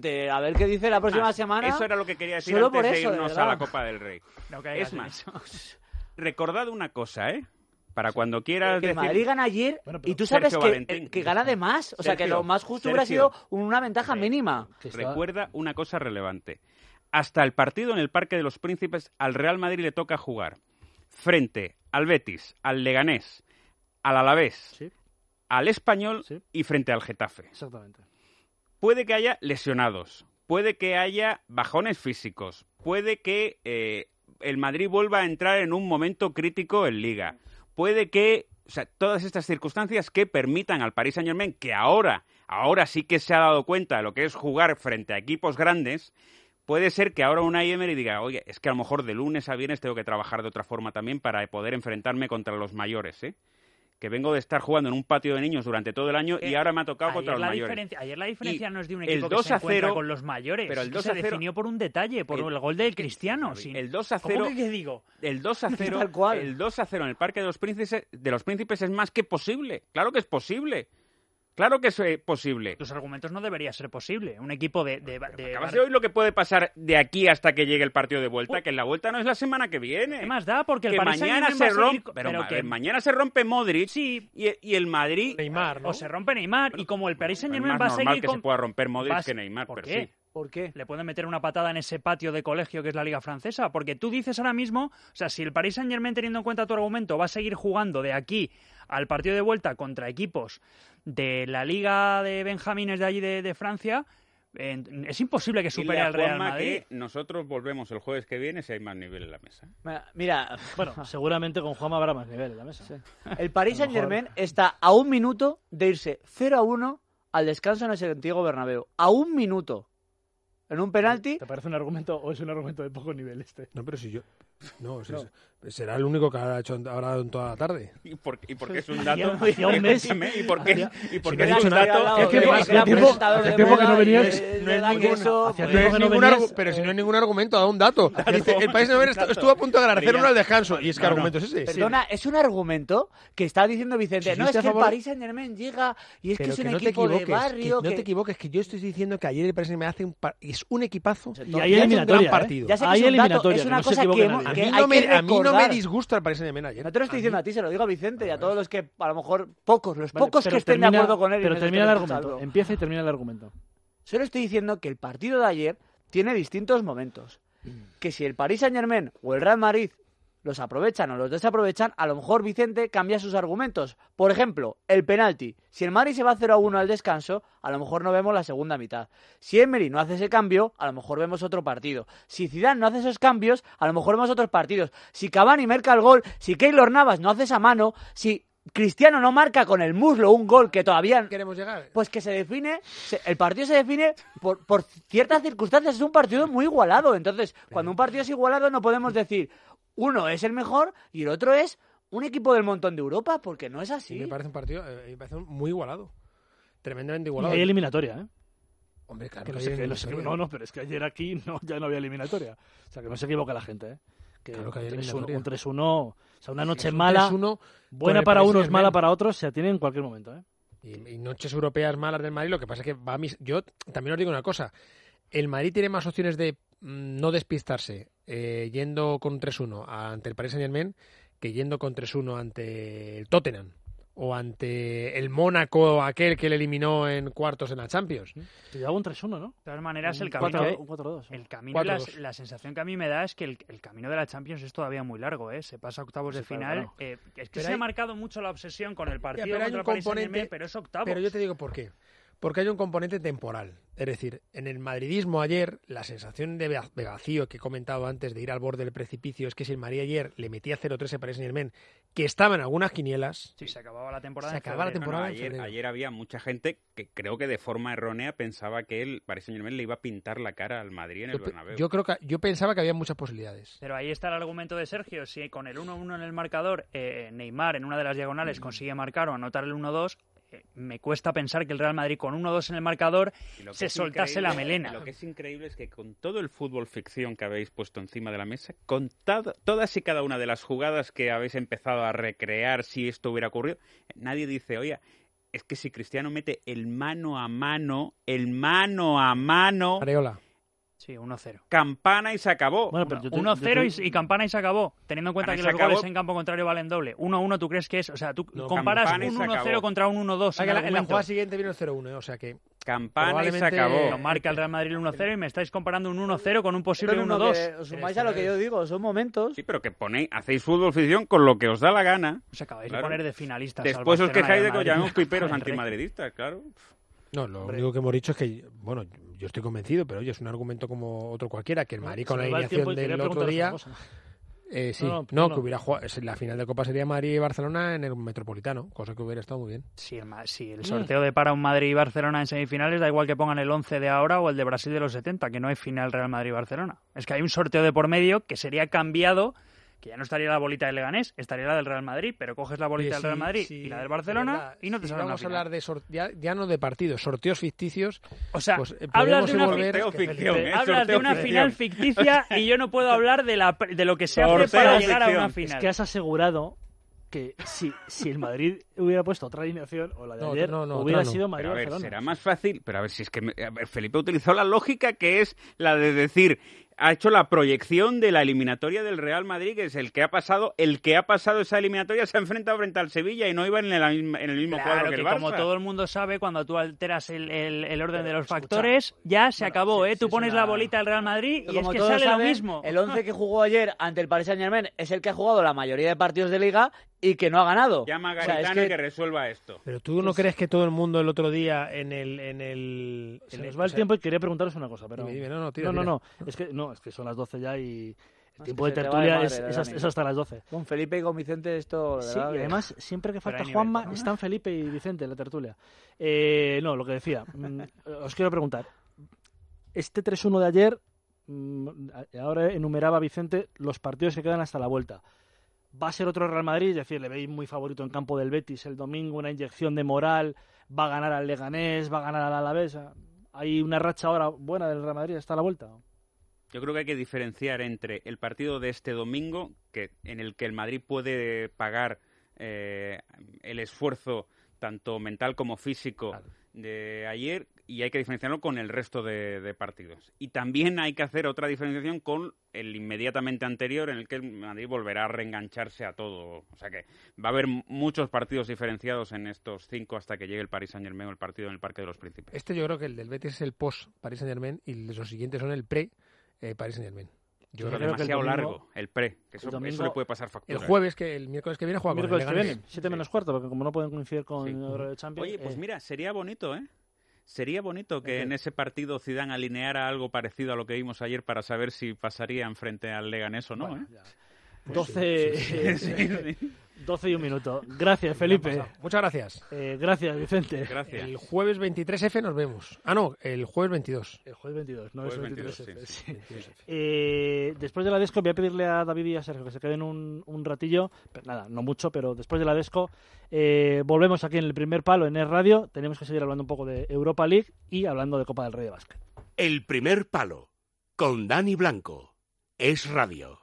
oyente. A ver qué dice la próxima Ah, semana. Eso era lo que quería decir Solo antes por de eso, de irnos verdad. a la Copa del Rey. No caigas Es en más, eso. recordad una cosa, ¿eh? Para cuando quieras que decir... Madrid gana ayer Bueno, y tú sabes Sergio que, Valentín. que gana de más. O sea, que Sergio, lo más justo Sergio. hubiera sido una ventaja mínima. Recuerda una cosa relevante. Hasta el partido en el Parque de los Príncipes al Real Madrid le toca jugar frente al Betis, al Leganés, al Alavés, ¿Sí? al Español ¿Sí? y frente al Getafe. Exactamente. Puede que haya lesionados, puede que haya bajones físicos, puede que eh, el Madrid vuelva a entrar en un momento crítico en Liga, puede que, o sea, todas estas circunstancias que permitan al Paris Saint-Germain, que ahora, ahora sí que se ha dado cuenta de lo que es jugar frente a equipos grandes, puede ser que ahora Unai Emery diga, oye, es que a lo mejor de lunes a viernes tengo que trabajar de otra forma también para poder enfrentarme contra los mayores, ¿eh? Que vengo de estar jugando en un patio de niños durante todo el año Eh, y ahora me ha tocado ayer contra los la mayores. diferencia- ayer la diferencia Y no es de un el equipo que dos se a encuentra cero, con los mayores, pero el es que dos se a cero definió por un detalle, por el- el gol del Cristiano. sin- El dos a ¿Cómo cero, que qué digo? el dos a cero, Tal cual. el dos a cero en el Parque de los Príncipes, de los Príncipes es más que posible. Claro que es posible. Claro que es eh, posible. Tus argumentos no debería ser posible. Un equipo de... de, de Acabas de oír lo que puede pasar de aquí hasta que llegue el partido de vuelta, que en la vuelta no es la semana que viene. ¿Qué más da? Porque el que Paris mañana Saint-Germain se va a seguir rompe, co- pero, pero ma- que- mañana se rompe Modric y, y el Madrid. Neymar, ¿no? O se rompe Neymar y como el Paris Es Saint-Germain más va a normal seguir que con... se pueda romper Modric vas- que Neymar, ¿Por pero qué? sí. ¿Por qué? Le pueden meter una patada en ese patio de colegio que es la Liga Francesa. Porque tú dices ahora mismo, o sea, si el Paris Saint-Germain, teniendo en cuenta tu argumento, va a seguir jugando de aquí al partido de vuelta contra equipos de la Liga de Benjamines de allí de, de Francia, eh, es imposible que supere Dile a al Real Juanma Madrid. que nosotros volvemos el jueves que viene si hay más nivel en la mesa. Mira, Bueno, seguramente con Juanma habrá más nivel en la mesa. el Paris A lo mejor- Saint-Germain está a un minuto de irse cero a uno al descanso en el Santiago Bernabéu. A un minuto. En un penalti. ¿Te parece un argumento o es un argumento de poco nivel este? No, pero si yo... No, si No. es- será el único que habrá hecho habrá dado en toda la tarde. ¿Y por, y por qué es un dato? Hacía un mes. Escúchame, ¿Y por qué, y por Si qué no ha es dicho un nada, dato? hacía tiempo- hacía tiempo- hacía tiempo que no venías. No es ningún... Hacía No tiempo es que no ningún venías. argu- pero si no hay ningún argumento, ha dado un dato. Dice, el país de estu- estuvo a punto de ganar cero uno al descanso. Y es que No, no. argumento es ese. Perdona, es un argumento que está diciendo Vicente. Si no, yo es estoy que a el favor- Paris Saint-Germain llega y es que Pero es un no te equipo de equivoques, barrio. que no que- te equivoques, que yo estoy diciendo que ayer el Paris Saint-Germain hace un par- es un equipazo Y hay y hace un eliminatoria, gran partido. Ya sé que Hay es un dato, eliminatoria, es que una no se cosa equivoque que, nadie. hemos- A que mí, hay no me, que a mí no me recordar. disgusta el Paris Saint-Germain ayer. No te lo estoy A diciendo mí- a ti, se lo digo a Vicente y a todos los que, a lo mejor, pocos, los Vale, pocos pero que estén termina- de acuerdo con él. y Pero nos termina el estén argumento. escuchando. Empieza y termina el argumento. Solo estoy diciendo que el partido de ayer tiene distintos momentos. Que si el Paris Saint-Germain o el Real Madrid los aprovechan o los desaprovechan, a lo mejor Vicente cambia sus argumentos. Por ejemplo, el penalti. Si el Madrid se va cero a uno al descanso, a lo mejor no vemos la segunda mitad. Si Emery no hace ese cambio, a lo mejor vemos otro partido. Si Zidane no hace esos cambios, a lo mejor vemos otros partidos. Si Cavani marca el gol, si Keylor Navas no hace esa mano, si Cristiano no marca con el muslo un gol que todavía... queremos llegar. Pues que se define, se- el partido se define por, por ciertas circunstancias. Es un partido muy igualado. Entonces, cuando un partido es igualado, no podemos decir uno es el mejor y el otro es un equipo del montón de Europa, porque no es Sí, así. me parece un partido eh, me parece muy igualado. Tremendamente Y igualado. hay eliminatoria, ¿eh? Hombre, claro Que no, que se- hay que no se- eliminatoria. no, no, pero es que ayer aquí no, ya no había eliminatoria. O sea, que no se equivoque la gente, ¿eh? Que Claro que hay un tres uno, eliminatoria. un tres uno, o sea, una Sí, noche es un mala, tres uno con buena el para Paris unos, Saint-Germain. mala para otros, se tiene en cualquier momento, ¿eh? Y, y noches europeas malas del Madrid, lo que pasa es que va a mis... Yo también os digo una cosa. El Madrid tiene más opciones de mm, no despistarse eh, yendo con tres uno ante el Paris Saint-Germain que yendo con tres uno ante el Tottenham o ante el Mónaco, aquel que le eliminó en cuartos en la Champions. Te llevaba un tres uno, ¿no? De todas maneras, el Un camino, cuatro- un cuatro dos. el camino cuatro la, dos. la sensación que a mí me da es que el, el camino de la Champions es todavía muy largo, ¿eh? Se pasa a octavos de Sí, claro, final. claro. Eh, es que Pero se hay- ha marcado mucho la obsesión con el partido Ya, pero hay contra un el Paris componente- Saint-Germain, pero es octavos. Pero yo te digo por qué. Porque hay un componente temporal. Es decir, en el madridismo ayer, la sensación de va- de vacío que he comentado antes de ir al borde del precipicio es que si el Madrid ayer le metía cero tres a Paris Saint-Germain, que estaba en algunas quinielas, Sí, se acababa la temporada. Se en acababa la febrero. temporada. No, no, en ayer, febrero. ayer había mucha gente que creo que de forma errónea pensaba que el Paris Saint-Germain le iba a pintar la cara al Madrid en el yo, pe- Bernabéu. yo creo que yo pensaba que había muchas posibilidades. Pero ahí está el argumento de Sergio. Si con el uno uno en el marcador eh, Neymar en una de las diagonales Mm. consigue marcar o anotar el uno dos, eh, me cuesta pensar que el Real Madrid con uno dos en el marcador Y lo que se es soltase la increíble- melena. Lo que es increíble es que con todo el fútbol ficción que habéis puesto encima de la mesa, con to- todas y cada una de las jugadas que habéis empezado a recrear si esto hubiera ocurrido, nadie dice, oye, es que si Cristiano mete el mano a mano, el mano a mano, Areola. Sí, uno cero. Campana y se acabó. Bueno, pero uno cero y, y campana y se acabó. Teniendo en cuenta que los acabó. goles en campo contrario valen doble. uno uno, ¿tú crees que es? O sea, tú no, comparas un uno cero contra un uno dos. En, en, la, en la jugada siguiente vino el cero uno, ¿eh? O sea que... Campana y se acabó. Lo marca el Real Madrid el uno cero y me estáis comparando un uno cero con un posible uno dos. Os sumáis a lo que yo digo, son momentos. Sí, pero que ponéis, hacéis fútbol ficción con lo que os da la gana. Os acabáis claro. de poner de finalistas. Después os quejáis de que os llamemos piperos antimadridistas, claro. No, lo Hombre. único que hemos dicho es que, bueno, yo estoy convencido, pero oye, es un argumento como otro cualquiera, que el Madrid con la alineación del otro día... Eh, sí, no, no, no, no, que hubiera jugado, la final de Copa sería Madrid y Barcelona en el Metropolitano, cosa que hubiera estado muy bien. Si el, si el sorteo de para un Madrid y Barcelona en semifinales, da igual que pongan el once de ahora o el de Brasil de los setenta, que no hay final Real Madrid y Barcelona. Es que hay un sorteo de por medio que sería cambiado, que ya no estaría la bolita del Leganés, estaría la del Real Madrid, pero coges la bolita sí, del Real Madrid sí, y la del Barcelona verdad, y no te si sale vamos a hablar de sort- ya, ya no de partidos, sorteos ficticios. O sea, pues, eh, hablas de una, sorteo ficción, Felipe, ¿eh? hablas de una ficción. final ficticia y yo no puedo hablar de, la, de lo que se sorteo hace para ficción. llegar a una final. Es que has asegurado que si, si el Madrid hubiera puesto otra alineación o la de no, ayer, no, no, hubiera no. sido Madrid pero a ver, Barcelona. será más fácil, pero a ver si es que me, a ver, Felipe utilizó la lógica que es la de decir, ha hecho la proyección de la eliminatoria del Real Madrid, que es el que ha pasado, el que ha pasado esa eliminatoria se ha enfrentado frente al Sevilla y no iba en el, en el mismo claro, cuadro que, que el Barça. Como todo el mundo sabe, cuando tú alteras el, el, el orden pero, de los escucha, factores, ya se bueno, acabó, sí, ¿eh? Tú sí, pones una... la bolita del Real Madrid y como es que todos sale saben, lo mismo. El once que jugó ayer ante el Paris Saint-Germain es el que ha jugado la mayoría de partidos de Liga y que no ha ganado. Llama a o sea, Garitano es que... que resuelva esto. Pero tú no crees que todo el mundo el otro día en el... En el Se en nos el, va el o sea, tiempo y quería preguntaros una cosa, pero... Dime, dime, no, no, tira, no, no, tira. no, es que, no, es que son las doce ya y el es tiempo de se tertulia de es, madre, es, hasta, es hasta las doce. Con Felipe y con Vicente esto... Sí, y además, siempre que falta hay Juanma, nivel. están Felipe y Vicente en la tertulia. Eh, no, lo que decía, mm, os quiero preguntar, este tres uno de ayer, mm, ahora enumeraba Vicente los partidos que quedan hasta la vuelta. Va a ser otro Real Madrid, es decir, le veis muy favorito en campo del Betis el domingo, una inyección de moral, va a ganar al Leganés, va a ganar al Alavés. ¿Hay una racha ahora buena del Real Madrid hasta la vuelta? Yo creo que hay que diferenciar entre el partido de este domingo, que en el que el Madrid puede pagar eh, el esfuerzo tanto mental como físico claro. de ayer, y hay que diferenciarlo con el resto de, de partidos. Y también hay que hacer otra diferenciación con el inmediatamente anterior, en el que el Madrid volverá a reengancharse a todo. O sea que va a haber muchos partidos diferenciados en estos cinco hasta que llegue el Paris Saint-Germain o el partido en el Parque de los Príncipes. Este yo creo que el del Betis es el post Paris Saint-Germain y los siguientes son el pre eh, Paris Saint-Germain. Yo creo, creo demasiado que el domingo, largo, el pre, que eso, domingo, eso le puede pasar factura. El jueves, que el miércoles que viene juega el con el miércoles que Leganés. viene, siete menos cuarto, porque como no pueden coincidir con sí. el Euro de Champions... Oye, pues eh... mira, sería bonito, ¿eh? Sería bonito que okay. en ese partido Zidane alineara algo parecido a lo que vimos ayer para saber si pasarían frente al Leganés o no, bueno, ¿eh? Pues doce... Sí, sí, sí. doce y un minuto. Gracias, Felipe. Muchas gracias. Eh, gracias, Vicente. Gracias. El jueves veintitrés F nos vemos. Ah, no, el jueves veintidós. El jueves veintidós, no jueves es veintitrés F. veintidós, sí. Sí. veintidós F. Eh, después de la Desco voy a pedirle a David y a Sergio que se queden un, un ratillo. Pero nada, no mucho, pero después de la Desco eh, volvemos aquí en el primer palo en Es Radio. Tenemos que seguir hablando un poco de Europa League y hablando de Copa del Rey de Básquet. El primer palo con Dani Blanco. Es Radio.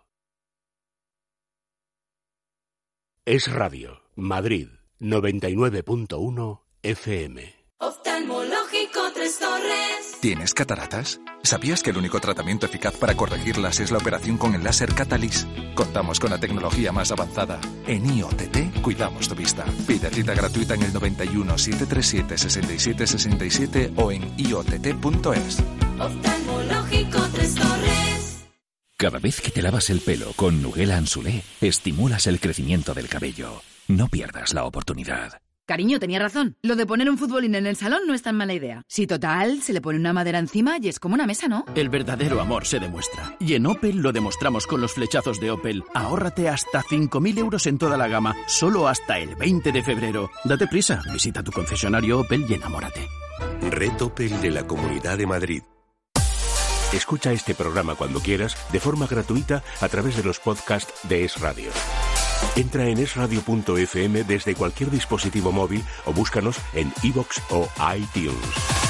Es Radio, Madrid, noventa y nueve punto uno F M. Oftalmológico Tres Torres. ¿Tienes cataratas? ¿Sabías que el único tratamiento eficaz para corregirlas es la operación con el láser Catalyst? Contamos con la tecnología más avanzada. En I O T T cuidamos tu vista. Pide cita gratuita en el noventa y uno, setecientos treinta y siete, sesenta y siete sesenta y siete o en i o t t punto es. Oftalmológico Tres Torres. Cada vez que te lavas el pelo con Nuguela Ansulé, estimulas el crecimiento del cabello. No pierdas la oportunidad. Cariño, tenía razón. Lo de poner un futbolín en el salón no es tan mala idea. Si total, se le pone una madera encima y es como una mesa, ¿no? El verdadero amor se demuestra. Y en Opel lo demostramos con los flechazos de Opel. Ahórrate hasta cinco mil euros en toda la gama, solo hasta el veinte de febrero. Date prisa, visita tu concesionario Opel y enamórate. Red Opel de la Comunidad de Madrid. Escucha este programa cuando quieras, de forma gratuita, a través de los podcasts de Es Radio. Entra en es radio punto f m desde cualquier dispositivo móvil o búscanos en iVoox o iTunes.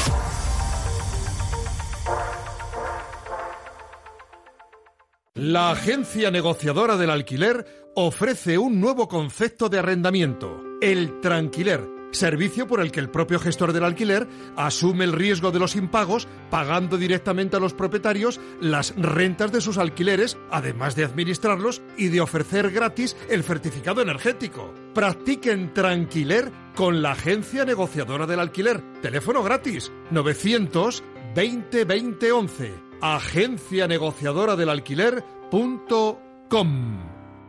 La agencia negociadora del alquiler ofrece un nuevo concepto de arrendamiento, el tranquiler. servicio por el que el propio gestor del alquiler asume el riesgo de los impagos, pagando directamente a los propietarios las rentas de sus alquileres, además de administrarlos y de ofrecer gratis el certificado energético. Practiquen Tranquiler con la agencia negociadora del alquiler. Teléfono gratis novecientos veinte veinte once. agencia negociadora del alquiler punto com.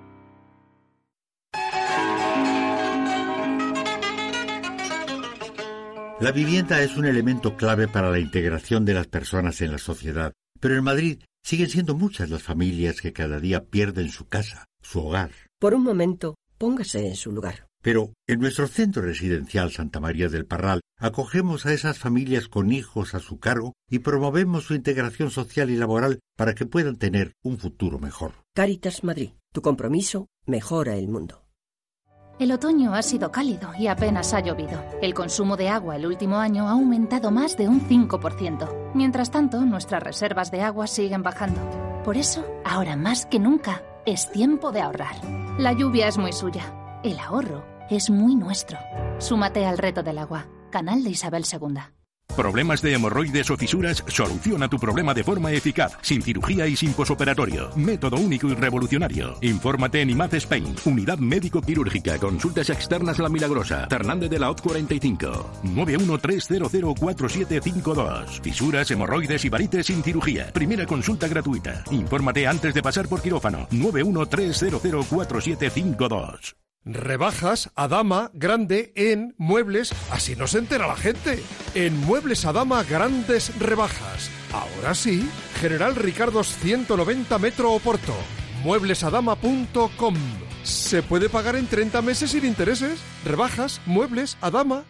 La vivienda es un elemento clave para la integración de las personas en la sociedad, pero en Madrid siguen siendo muchas las familias que cada día pierden su casa, su hogar. Por un momento, póngase en su lugar. Pero en nuestro centro residencial Santa María del Parral acogemos a esas familias con hijos a su cargo y promovemos su integración social y laboral para que puedan tener un futuro mejor. Cáritas Madrid, tu compromiso mejora el mundo. El otoño ha sido cálido y apenas ha llovido. El consumo de agua el último año ha aumentado más de un cinco por ciento. Mientras tanto, nuestras reservas de agua siguen bajando. Por eso, ahora más que nunca, es tiempo de ahorrar. La lluvia es muy suya. El ahorro es muy nuestro. Súmate al reto del agua. Canal de Isabel segunda. ¿Problemas de hemorroides o fisuras? Soluciona tu problema de forma eficaz, sin cirugía y sin posoperatorio. Método único y revolucionario. Infórmate en I M A D Spain, Unidad Médico-Quirúrgica, Consultas Externas La Milagrosa, Fernández de la Hoz cuarenta y cinco. nueve uno tres cero cero cuatro siete cinco dos. Fisuras, hemorroides y varices sin cirugía. Primera consulta gratuita. Infórmate antes de pasar por quirófano. nueve uno tres cero cero cuatro siete cinco dos. Rebajas Adama Grande en Muebles, así no se entera la gente. En Muebles Adama grandes rebajas. Ahora sí, General Ricardos ciento noventa Metro Oporto. muebles adama punto com. Se puede pagar en treinta meses sin intereses. Rebajas Muebles Adama.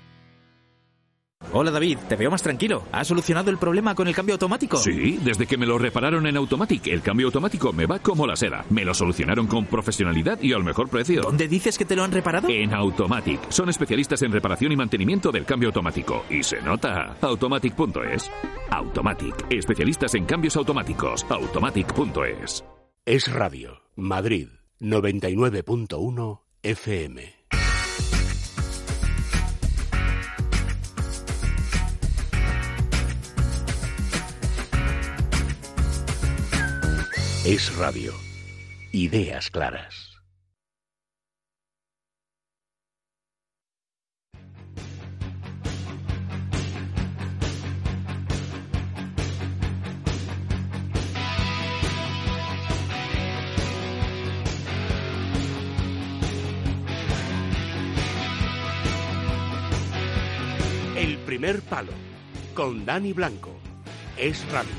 Hola David, te veo más tranquilo. ¿Has solucionado el problema con el cambio automático? Sí, desde que me lo repararon en Automatic, el cambio automático me va como la seda. Me lo solucionaron con profesionalidad y al mejor precio. ¿Dónde dices que te lo han reparado? En Automatic. Son especialistas en reparación y mantenimiento del cambio automático. Y se nota. Automatic punto es. Automatic. Especialistas en cambios automáticos. Automatic punto es. Es Radio. Madrid. noventa y nueve punto uno F M. Es Radio. Ideas claras. El primer palo, con Dani Blanco. Es Radio.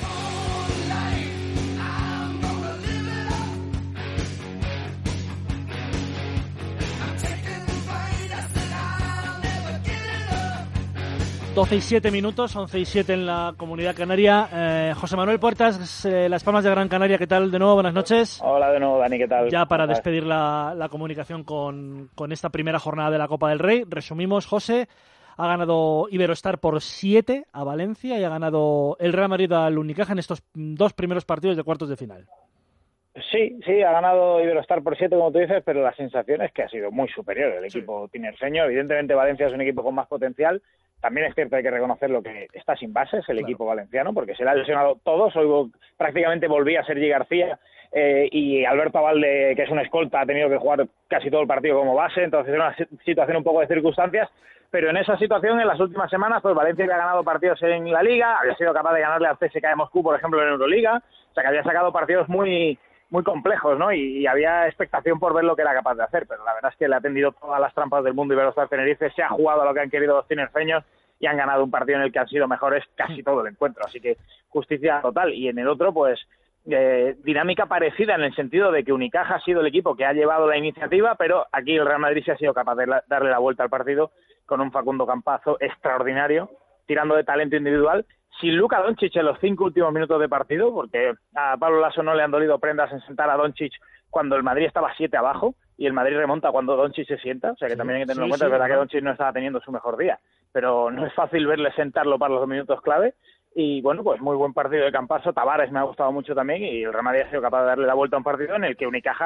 doce y siete minutos, once y siete en la Comunidad Canaria. Eh, José Manuel Puertas, eh, Las Palmas de Gran Canaria, ¿qué tal? De nuevo, buenas noches. Hola de nuevo, Dani, ¿qué tal? Ya para despedir la, la comunicación con, con esta primera jornada de la Copa del Rey. Resumimos, José, ha ganado Iberostar por siete a Valencia y ha ganado el Real Madrid al Unicaja en estos dos primeros partidos de cuartos de final. Sí, sí, ha ganado Iberostar por siete, como tú dices, pero la sensación es que ha sido muy superior el equipo sí. tinerfeño. Evidentemente Valencia es un equipo con más potencial. También es cierto, hay que reconocerlo, que está sin bases el claro. equipo valenciano, porque se le ha lesionado todos. Hoy prácticamente volvía Sergi García eh, y Alberto Abalde, que es un escolta, ha tenido que jugar casi todo el partido como base. Entonces es una situación un poco de circunstancias. Pero en esa situación, en las últimas semanas, pues Valencia había ganado partidos en la Liga, había sido capaz de ganarle al C S K A de Moscú, por ejemplo, en Euroliga. O sea, que había sacado partidos muy... muy complejos, ¿no? Y, y había expectación por ver lo que era capaz de hacer, pero la verdad es que le ha tendido todas las trampas del mundo Iberostar Tenerife, se ha jugado a lo que han querido los tinerfeños y han ganado un partido en el que han sido mejores casi todo el encuentro, así que justicia total. Y en el otro, pues, eh, dinámica parecida en el sentido de que Unicaja ha sido el equipo que ha llevado la iniciativa, pero aquí el Real Madrid se ha sido capaz de la, darle la vuelta al partido con un Facundo Campazo extraordinario, tirando de talento individual, sin Luka Doncic en los cinco últimos minutos de partido, porque a Pablo Lasso no le han dolido prendas en sentar a Doncic cuando el Madrid estaba siete abajo, y el Madrid remonta cuando Doncic se sienta, o sea que sí, también hay que tenerlo sí, en cuenta, sí, es verdad que Doncic no estaba teniendo su mejor día, pero no es fácil verle sentarlo para los dos minutos clave, y bueno, pues muy buen partido de Campazo. Tavares me ha gustado mucho también, y el Real Madrid ha sido capaz de darle la vuelta a un partido en el que Unicaja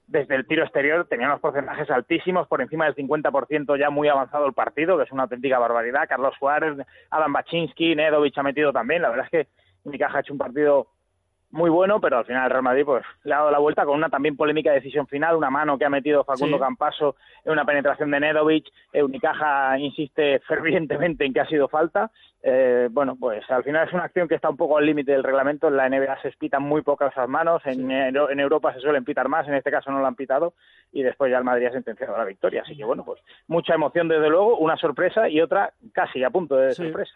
desde el tiro exterior tenía unos porcentajes altísimos, por encima del cincuenta por ciento ya muy avanzado el partido, que es una auténtica barbaridad. Carlos Suárez, Adam Baczynski, Nedovic ha metido también. La verdad es que Unicaja ha hecho un partido muy bueno, pero al final el Real Madrid pues le ha dado la vuelta con una también polémica decisión final, una mano que ha metido Facundo sí. Campaso en una penetración de Nedovic. Unicaja insiste fervientemente en que ha sido falta. Eh, bueno, pues al final es una acción que está un poco al límite del reglamento. En la N B A se pitan muy pocas esas manos, en, sí. en Europa se suelen pitar más, en este caso no lo han pitado, y después ya el Madrid ha sentenciado la victoria. Así que bueno, pues mucha emoción desde luego, una sorpresa y otra casi a punto de sí. sorpresa.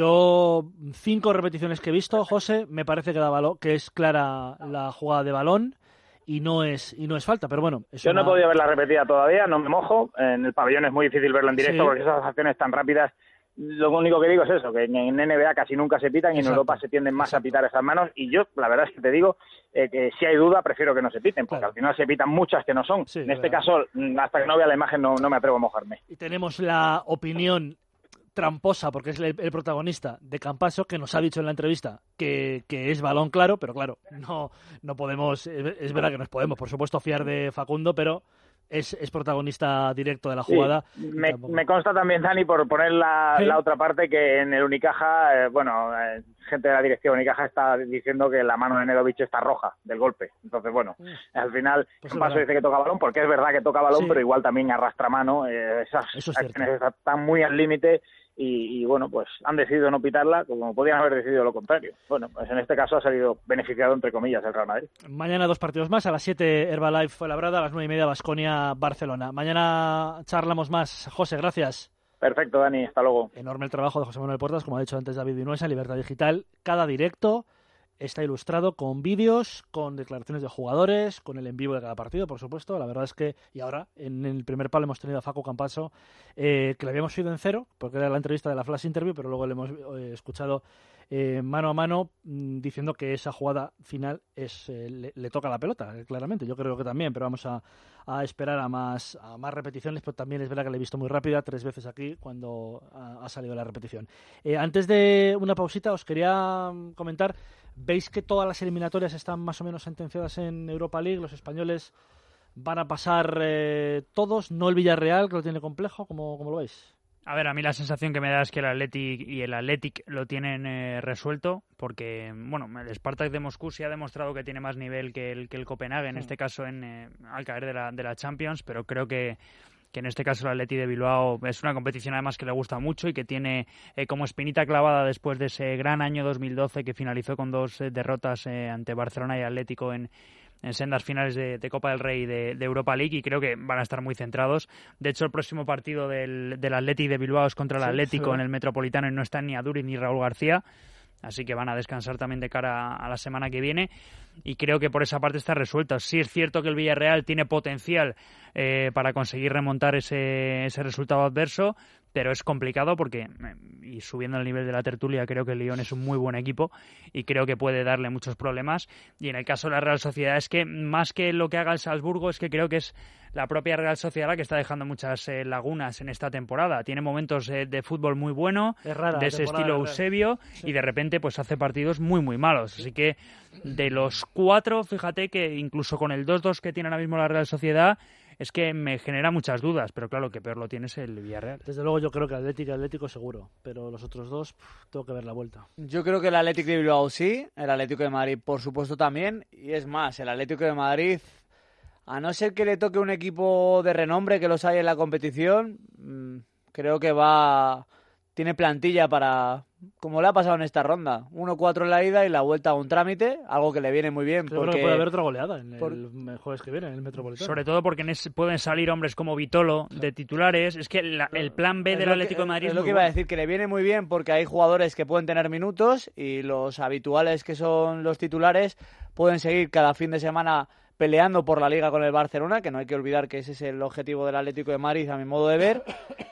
Yo, cinco repeticiones que he visto, José, me parece que, da balón, que es clara la jugada de balón y no es y no es falta, pero bueno. Es Yo una... no he podido verla repetida todavía, no me mojo, en el pabellón es muy difícil verlo en directo sí. porque esas acciones tan rápidas. Lo único que digo es eso, que en N B A casi nunca se pitan y Exacto. en Europa se tienden más Exacto. a pitar esas manos, y yo la verdad es que te digo eh, que si hay duda prefiero que no se piten, porque claro. al final se pitan muchas que no son. Sí, en este verdad. caso, hasta que no vea la imagen no, no me atrevo a mojarme. Y tenemos la opinión tramposa, porque es el, el protagonista de Campaso, que nos ha dicho en la entrevista que, que es balón claro, pero claro, no, no podemos, es, es verdad que nos podemos, por supuesto, fiar de Facundo, pero... Es, es protagonista directo de la jugada. Sí, me, me consta también, Dani, por poner la, ¿Sí? la otra parte, que en el Unicaja, eh, bueno, eh, gente de la dirección Unicaja está diciendo que la mano de Nedovic está roja del golpe. Entonces, bueno, mm. al final pues Campaso dice que toca balón, porque es verdad que toca balón, sí. pero igual también arrastra mano. Eh, esas Eso es acciones están muy al límite. Y, y bueno, pues han decidido no pitarla, como podían haber decidido lo contrario. Bueno, pues en este caso ha salido beneficiado, entre comillas, el Real Madrid. Mañana dos partidos más, a las siete Herbalife Fuenlabrada, a las nueve y media Baskonia Barcelona. Mañana charlamos más. José, gracias. Perfecto, Dani, hasta luego. Enorme el trabajo de José Manuel Portas, como ha dicho antes David Vinuesa, en Libertad Digital. Cada directo está ilustrado con vídeos, con declaraciones de jugadores, con el en vivo de cada partido, por supuesto. La verdad es que, y ahora, en el primer palo hemos tenido a Facu Campaso, eh, que le habíamos oído en cero, porque era la entrevista de la Flash Interview, pero luego le hemos eh, escuchado eh, mano a mano mmm, diciendo que esa jugada final es eh, le, le toca la pelota, eh, claramente. Yo creo que también, pero vamos a, a esperar a más, a más repeticiones, pero también es verdad que la he visto muy rápida, tres veces aquí, cuando ha, ha salido la repetición. Eh, antes de una pausita, os quería comentar... ¿Veis que todas las eliminatorias están más o menos sentenciadas en Europa League? Los españoles van a pasar eh, todos, no el Villarreal, que lo tiene complejo. ¿Cómo, cómo lo veis? A ver, a mí la sensación que me da es que el Athletic y el Athletic lo tienen eh, resuelto, porque, bueno, el Spartak de Moscú sí ha demostrado que tiene más nivel que el, que el Copenhague, en sí. este caso en, eh, al caer de la, de la Champions, pero creo que que en este caso el Athletic de Bilbao es una competición además que le gusta mucho y que tiene eh, como espinita clavada después de ese gran año dos mil doce que finalizó con dos eh, derrotas eh, ante Barcelona y Atlético en, en sendas finales de, de Copa del Rey de, de Europa League, y creo que van a estar muy centrados. De hecho, el próximo partido del, del Athletic de Bilbao es contra el sí, Atlético sí. en el Metropolitano, y no están ni Aduriz ni Raúl García, así que van a descansar también de cara a la semana que viene, y creo que por esa parte está resuelta. Sí es cierto que el Villarreal tiene potencial eh, para conseguir remontar ese, ese resultado adverso, pero es complicado porque, y subiendo el nivel de la tertulia, creo que el Lyon es un muy buen equipo y creo que puede darle muchos problemas. Y en el caso de la Real Sociedad, es que más que lo que haga el Salzburgo, es que creo que es la propia Real Sociedad la que está dejando muchas eh, lagunas en esta temporada. Tiene momentos eh, de fútbol muy bueno, de ese estilo Eusebio, sí. y de repente pues hace partidos muy muy malos. Así que de los cuatro, fíjate que incluso con el dos dos que tiene ahora mismo la Real Sociedad, es que me genera muchas dudas, pero claro, que peor lo tiene es el Villarreal. Desde luego yo creo que Atlético Atlético seguro, pero los otros dos pff, tengo que ver la vuelta. Yo creo que el Atlético de Bilbao sí, el Atlético de Madrid por supuesto también, y es más, el Atlético de Madrid, a no ser que le toque un equipo de renombre que los hay en la competición, creo que va tiene plantilla para, como le ha pasado en esta ronda, uno cuatro en la ida y la vuelta a un trámite, algo que le viene muy bien. Creo porque que puede haber otra goleada en por... el jueves que viene, en el Metropolitano. Sobre todo porque en ese pueden salir hombres como Vitolo de titulares. Es que la, el plan B del Atlético de Madrid es, es lo muy que iba bueno. a decir, que le viene muy bien porque hay jugadores que pueden tener minutos y los habituales que son los titulares pueden seguir cada fin de semana peleando por la Liga con el Barcelona, que no hay que olvidar que ese es el objetivo del Atlético de Madrid a mi modo de ver.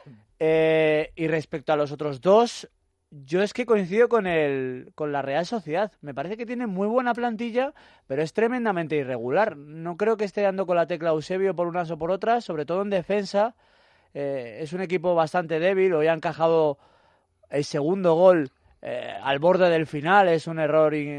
Eh, y respecto a los otros dos, yo es que coincido con el con la Real Sociedad. Me parece que tiene muy buena plantilla, pero es tremendamente irregular. No creo que esté dando con la tecla Eusebio por unas o por otras, sobre todo en defensa. Eh, es un equipo bastante débil. Hoy ha encajado el segundo gol eh, al borde del final. Es un error in-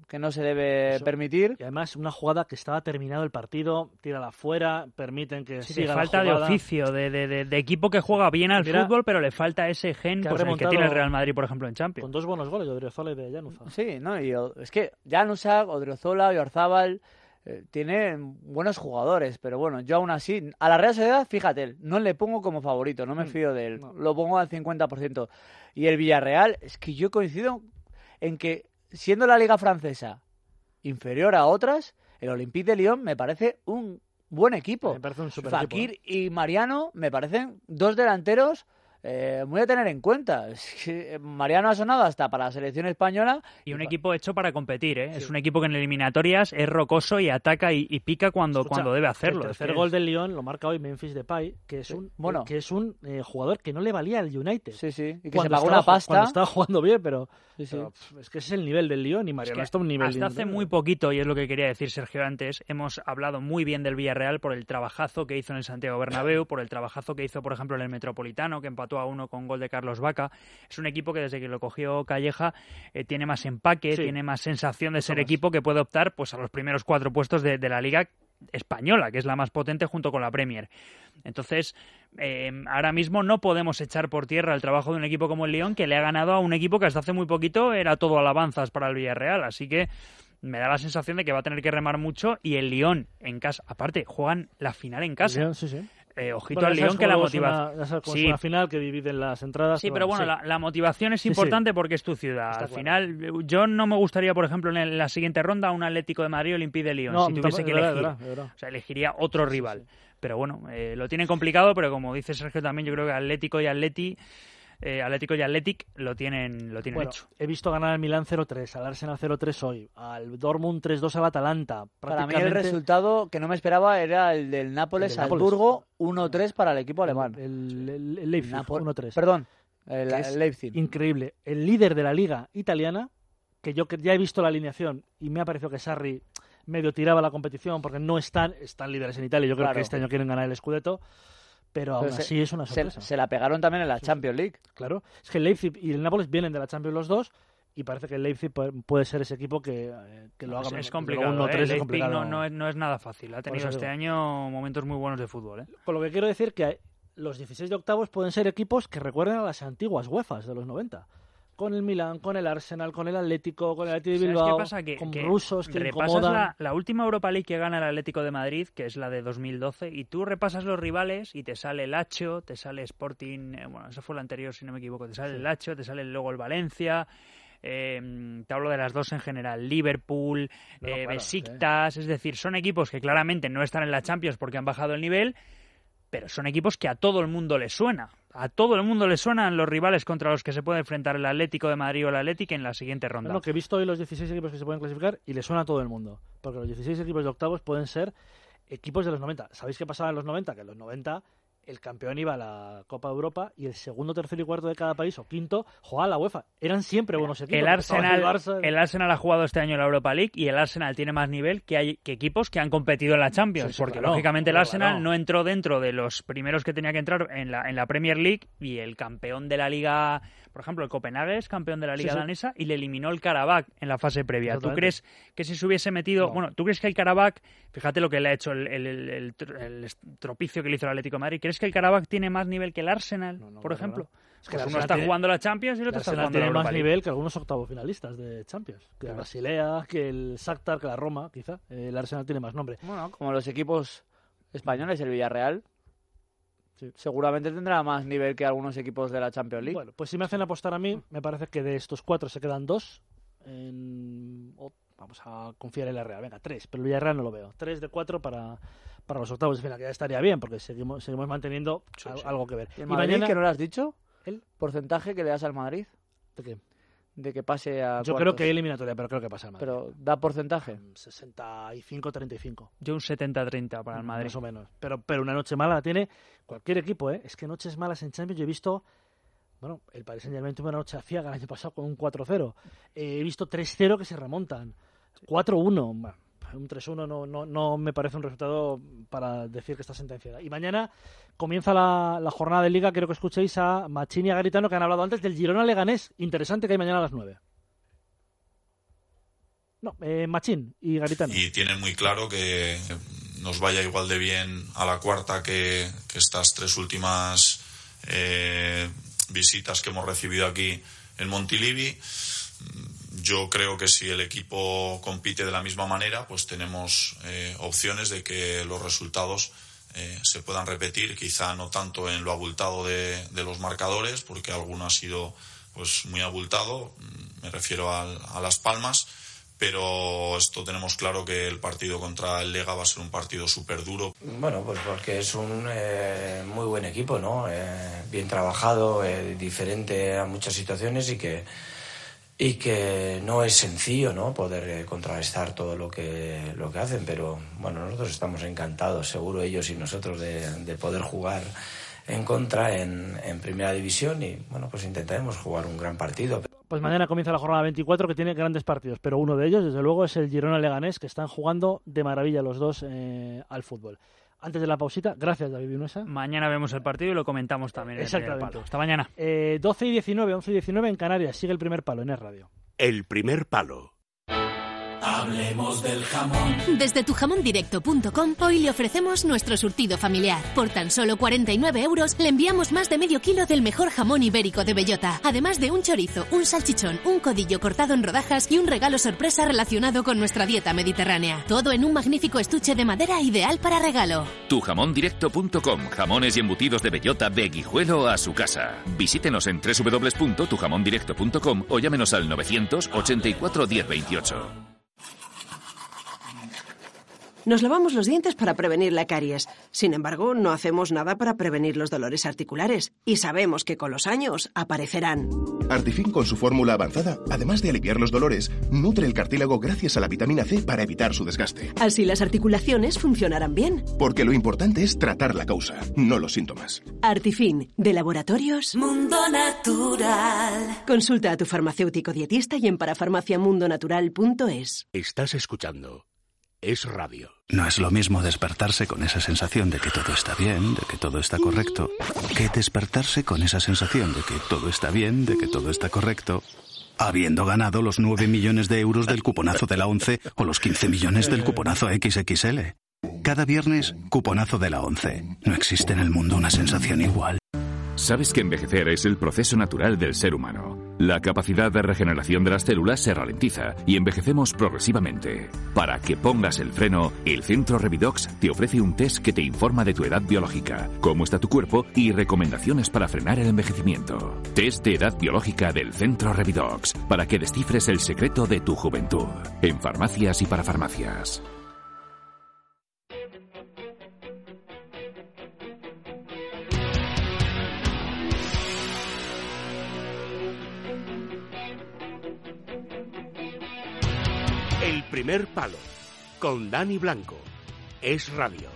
que no se debe Eso. permitir. Y además, una jugada que estaba terminado el partido, tírala fuera, permiten que Sí, siga de falta la de jugada. oficio, de, de, de, de equipo que juega bien al Mira, fútbol, pero le falta ese gen que ha pues, el que remontado tiene el Real Madrid, por ejemplo, en Champions. Con dos buenos goles de Odriozola y de Llanuza. Sí, ¿no? Y o- es que Llanuza, Odriozola y Orzábal eh, tienen buenos jugadores, pero bueno, yo aún así, a la Real Sociedad, fíjate, no le pongo como favorito, no me Mm, fío de él, no. lo pongo al cincuenta por ciento. Y el Villarreal, es que yo coincido en que, siendo la Liga Francesa inferior a otras, el Olympique de Lyon me parece un buen equipo. Me parece un super Fakir equipo, y Mariano me parecen dos delanteros eh, muy a tener en cuenta. Es que Mariano ha sonado hasta para la selección española. Y un equipo hecho para competir, ¿eh? Sí. Es un equipo que en eliminatorias es rocoso y ataca y, y pica cuando, Escucha, cuando debe hacerlo. El tercer es que gol es... del Lyon lo marca hoy Memphis Depay, que es un, bueno. que es un eh, jugador que no le valía al United. Sí, sí. Y que cuando se pagó estaba, una pasta. Cuando estaba jugando bien, pero, sí, sí. pero pff, es que ese es el nivel del Lyon y Mariano es está a un nivel hasta hace de... muy poquito, y es lo que quería decir Sergio antes, hemos hablado muy bien del Villarreal por el trabajazo que hizo en el Santiago Bernabéu, por el trabajazo que hizo, por ejemplo, en el Metropolitano, que empató a uno con gol de Carlos Vaca. Es un equipo que desde que lo cogió Calleja eh, tiene más empaque, Sí. tiene más sensación de ser más. equipo que puede optar pues a los primeros cuatro puestos de, de la Liga Española, que es la más potente junto con la Premier. Entonces, eh, ahora mismo no podemos echar por tierra el trabajo de un equipo como el Lyon, que le ha ganado a un equipo que hasta hace muy poquito era todo alabanzas para el Villarreal. Así que me da la sensación de que va a tener que remar mucho, y el Lyon en casa, aparte, juegan la final en casa. Lyon, sí, sí. Eh, ojito Bueno, al ya Lyon, sabes que la cómo es motivación... una- ya sabes cómo Sí. es una final que dividen las entradas. Sí, pero bueno, sí. La, la motivación es Sí, sí. importante porque es tu ciudad. Está Al claro. final, yo no me gustaría, por ejemplo, en, el- en la siguiente ronda un Atlético de Madrid o Olympique de Lyon, No, si tuviese tampoco- que de verdad, elegir. de verdad, de verdad. O sea, elegiría otro rival. Pero bueno, eh, lo tienen complicado, pero como dice Sergio también, yo creo que Atlético y Atleti, eh, Atlético y Athletic lo tienen, lo tienen Bueno, hecho. he visto ganar al Milán cero tres, al Arsenal cero tres hoy, al Dortmund tres dos al Atalanta. Para mí el Prácticamente- resultado que no me esperaba era el del Nápoles El del Nápoles. Salzburgo uno tres para el equipo alemán. El, el- el Leipzig Napo- uno tres. Perdón, el, Que es el Leipzig. Increíble. El líder de la liga italiana, que yo que ya he visto la alineación y me ha parecido que Sarri medio tiraba la competición porque no están, están líderes en Italia. Yo creo Claro. que este año quieren ganar el Scudetto, pero aún Pero se- así es una se, sorpresa. se la pegaron también en la Champions League. Claro, es que el Leipzig y el Nápoles vienen de la Champions los dos y parece que el Leipzig puede, puede ser ese equipo que, eh, que lo haga Es, mejor. es Desde complicado, luego, ¿eh? uno tres El es Leipzig complicado. no, no, es, no es nada fácil. Ha Por tenido eso este digo. año momentos muy buenos de fútbol, ¿eh? Con lo que quiero decir que hay- los dieciséis de octavos pueden ser equipos que recuerden a las antiguas UEFAs de los noventa. Con el Milán, con el Arsenal, con el Atlético, con el Atlético de ¿Sabes Bilbao, qué pasa? Que, con que rusos que repasas incomodan. la, la última Europa League que gana el Atlético de Madrid, que es la de dos mil doce, y tú repasas los rivales y te sale el Lazio, te sale Sporting, eh, bueno, esa fue la anterior si no me equivoco, te sale Sí. el Lazio, te sale luego el Valencia, eh, te hablo de las dos en general, Liverpool, No, eh, claro, Besiktas, es decir, son equipos que claramente no están en la Champions porque han bajado el nivel, pero son equipos que a todo el mundo le suena. A todo el mundo le suenan los rivales contra los que se puede enfrentar el Atlético de Madrid o el Atlético en la siguiente ronda. No, que he visto hoy los dieciséis equipos que se pueden clasificar y le suena a todo el mundo. Porque los dieciséis equipos de octavos pueden ser equipos de los noventa. ¿Sabéis qué pasaba en los noventa? Que en los noventa el campeón iba a la Copa de Europa y el segundo, tercero y cuarto de cada país, o quinto, jugaba a la UEFA. Eran siempre buenos equipos. El Arsenal, El Barça- el Arsenal ha jugado este año la Europa League y el Arsenal tiene más nivel que, hay, que equipos que han competido en la Champions, Sí, sí, porque claro, lógicamente el claro, Arsenal claro. no entró dentro de los primeros que tenía que entrar en la, en la Premier League, y el campeón de la Liga, por ejemplo, el Copenhague es campeón de la Liga Sí, sí. danesa y le eliminó el Karabakh en la fase previa. ¿Tú Exactamente. crees que si se hubiese metido... No. Bueno, ¿tú crees que el Karabakh, fíjate lo que le ha hecho el, el, el, el tr- el estropicio que le hizo el Atlético de Madrid, ¿crees que el Karabakh tiene más nivel que el Arsenal, No, no, por claro, ejemplo? no. Es Es que que el uno Arsenal está tiene- jugando la Champions y el El otro está Arsenal jugando la tiene Europa más League. nivel que algunos octavos finalistas de Champions. Que el Basilea, que el Shakhtar, que la Roma, quizá. El Arsenal tiene más nombre. Bueno, como los equipos españoles, el Villarreal seguramente tendrá más nivel que algunos equipos de la Champions League. Bueno, pues si me hacen apostar a mí, me parece que de estos cuatro se quedan dos. En... o- vamos a confiar en la Real. Venga, tres, pero el Villarreal no lo veo. Tres de cuatro para, para los octavos de final, que ya estaría bien, porque seguimos, seguimos manteniendo Sí, al- sí. algo que ver. ¿Y el Y Madrid, mañana- que no lo has dicho? ¿El? ¿Porcentaje que le das al Madrid? ¿De qué? De que pase a Yo cuartos. creo que hay eliminatoria, pero creo que pasa el Madrid. Pero da porcentaje. sesenta y cinco treinta y cinco. Yo un setenta treinta para el Madrid. Más o menos. Pero, pero una noche mala la tiene cualquier equipo, ¿eh? Es que noches malas en Champions yo he visto... Bueno, el Paris Saint-Germain tuvo una noche aciaga el año pasado con un cuatro cero. Eh, he visto tres cero que se remontan. cuatro uno. Bueno, un tres uno no, no, no me parece un resultado para decir que está sentenciada. Y mañana comienza la, la jornada de Liga. Quiero que escuchéis a Machín y a Garitano, que han hablado antes del Girona Leganés. Interesante, que hay mañana a las nueve. No, eh, Machín y Garitano. Y tienen muy claro que nos vaya igual de bien a la cuarta que, que estas tres últimas eh, visitas que hemos recibido aquí en Montilivi. Yo creo que si el equipo compite de la misma manera, pues tenemos eh, opciones de que los resultados eh, se puedan repetir, quizá no tanto en lo abultado de, de los marcadores, porque alguno ha sido pues muy abultado, me refiero a, a Las Palmas, pero esto tenemos claro que el partido contra el Lega va a ser un partido súper duro. Bueno, pues porque es un eh, muy buen equipo, ¿no? Eh, bien trabajado, eh, diferente a muchas situaciones y que y que no es sencillo, ¿no? Poder eh, contrarrestar todo lo que lo que hacen, pero bueno, nosotros estamos encantados, seguro ellos y nosotros, de, de poder jugar en contra en, en Primera División y bueno, pues intentaremos jugar un gran partido. Pues mañana comienza la jornada veinticuatro, que tiene grandes partidos, pero uno de ellos, desde luego, es el Girona-Leganés, que están jugando de maravilla los dos eh, al fútbol. Antes de la pausita, gracias, David Vinuesa. Mañana vemos el partido y lo comentamos también. Exactamente. Hasta mañana. Eh, doce y diecinueve, once y diecinueve en Canarias. Sigue el primer palo en Es Radio. El primer palo. Hablemos del jamón. Desde tujamondirecto punto com hoy le ofrecemos nuestro surtido familiar. Por tan solo cuarenta y nueve euros le enviamos más de medio kilo del mejor jamón ibérico de bellota, además de un chorizo, un salchichón, un codillo cortado en rodajas y un regalo sorpresa relacionado con nuestra dieta mediterránea. Todo en un magnífico estuche de madera ideal para regalo. tujamondirecto punto com. Jamones y embutidos de bellota de Guijuelo a su casa. Visítenos en doble u doble u doble u punto tujamondirecto punto com o llámenos al novecientos ochenta y cuatro diez veintiocho. Nos lavamos los dientes para prevenir la caries. Sin embargo, no hacemos nada para prevenir los dolores articulares. Y sabemos que con los años aparecerán. Artifin, con su fórmula avanzada, además de aliviar los dolores, nutre el cartílago gracias a la vitamina C para evitar su desgaste. Así las articulaciones funcionarán bien. Porque lo importante es tratar la causa, no los síntomas. Artifin, de Laboratorios Mundo Natural. Consulta a tu farmacéutico dietista y en parafarmaciamundonatural punto es. Estás escuchando Es Radio. No es lo mismo despertarse con esa sensación de que todo está bien, de que todo está correcto, que despertarse con esa sensación de que todo está bien, de que todo está correcto, habiendo ganado los nueve millones de euros del cuponazo de la ONCE o los quince millones del cuponazo equis equis ele. Cada viernes, cuponazo de la ONCE. No existe en el mundo una sensación igual. Sabes que envejecer es el proceso natural del ser humano. La capacidad de regeneración de las células se ralentiza y envejecemos progresivamente. Para que pongas el freno, el Centro Revidox te ofrece un test que te informa de tu edad biológica, cómo está tu cuerpo y recomendaciones para frenar el envejecimiento. Test de edad biológica del Centro Revidox, para que descifres el secreto de tu juventud. En farmacias y para farmacias. El primer palo, con Dani Blanco. Es Radio.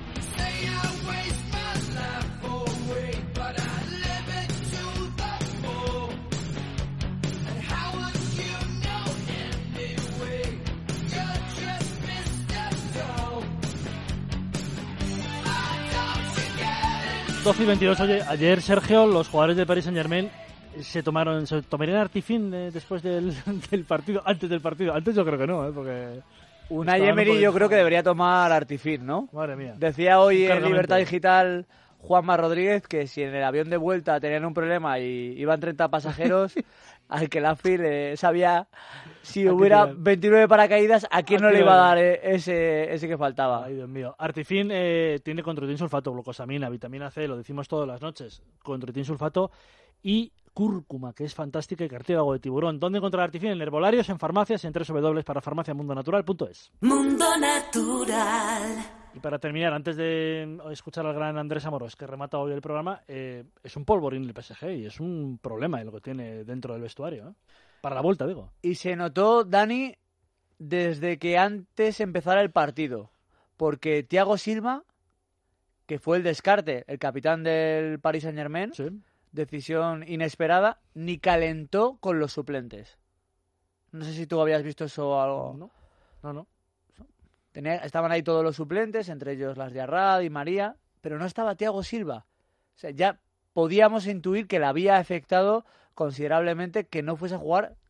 doce y veintidós. Oye, ayer, Sergio, los jugadores del Paris Saint-Germain se tomaron, se tomarían Artifin eh, después del, del partido, antes del partido. Antes yo creo que no, ¿eh? Porque Unai Emery yo creo que debería tomar Artifin, ¿no? Madre mía. Decía hoy en Libertad Digital Juanma Rodríguez que si en el avión de vuelta tenían un problema y iban treinta pasajeros, al que la F I le sabía si hubiera veintinueve paracaídas, ¿a quién no le iba a dar ese, ese que faltaba? Ay, Dios mío. Artifin eh, tiene controetin sulfato, glucosamina, vitamina C, lo decimos todas las noches. Controetin sulfato y cúrcuma, que es fantástica, y cartílago de tiburón. ¿Dónde encontrar Artifin? En herbolarios, en farmacias y en doble u doble u doble u para farmaciamundonatural punto es. Mundo Natural. Y para terminar, antes de escuchar al gran Andrés Amorós, que remata hoy el programa, eh, es un polvorín el P S G y es un problema lo que tiene dentro del vestuario, ¿eh? Para la vuelta, digo. Y se notó, Dani, desde que antes empezara el partido, porque Thiago Silva, que fue el descarte, el capitán del Paris Saint-Germain, sí, decisión inesperada, ni calentó con los suplentes. No sé si tú habías visto eso o algo. No, no, no. Tenía, estaban ahí todos los suplentes, entre ellos las de Arrad y María, pero no estaba Thiago Silva. O sea, ya podíamos intuir que le había afectado considerablemente que no fuese a jugar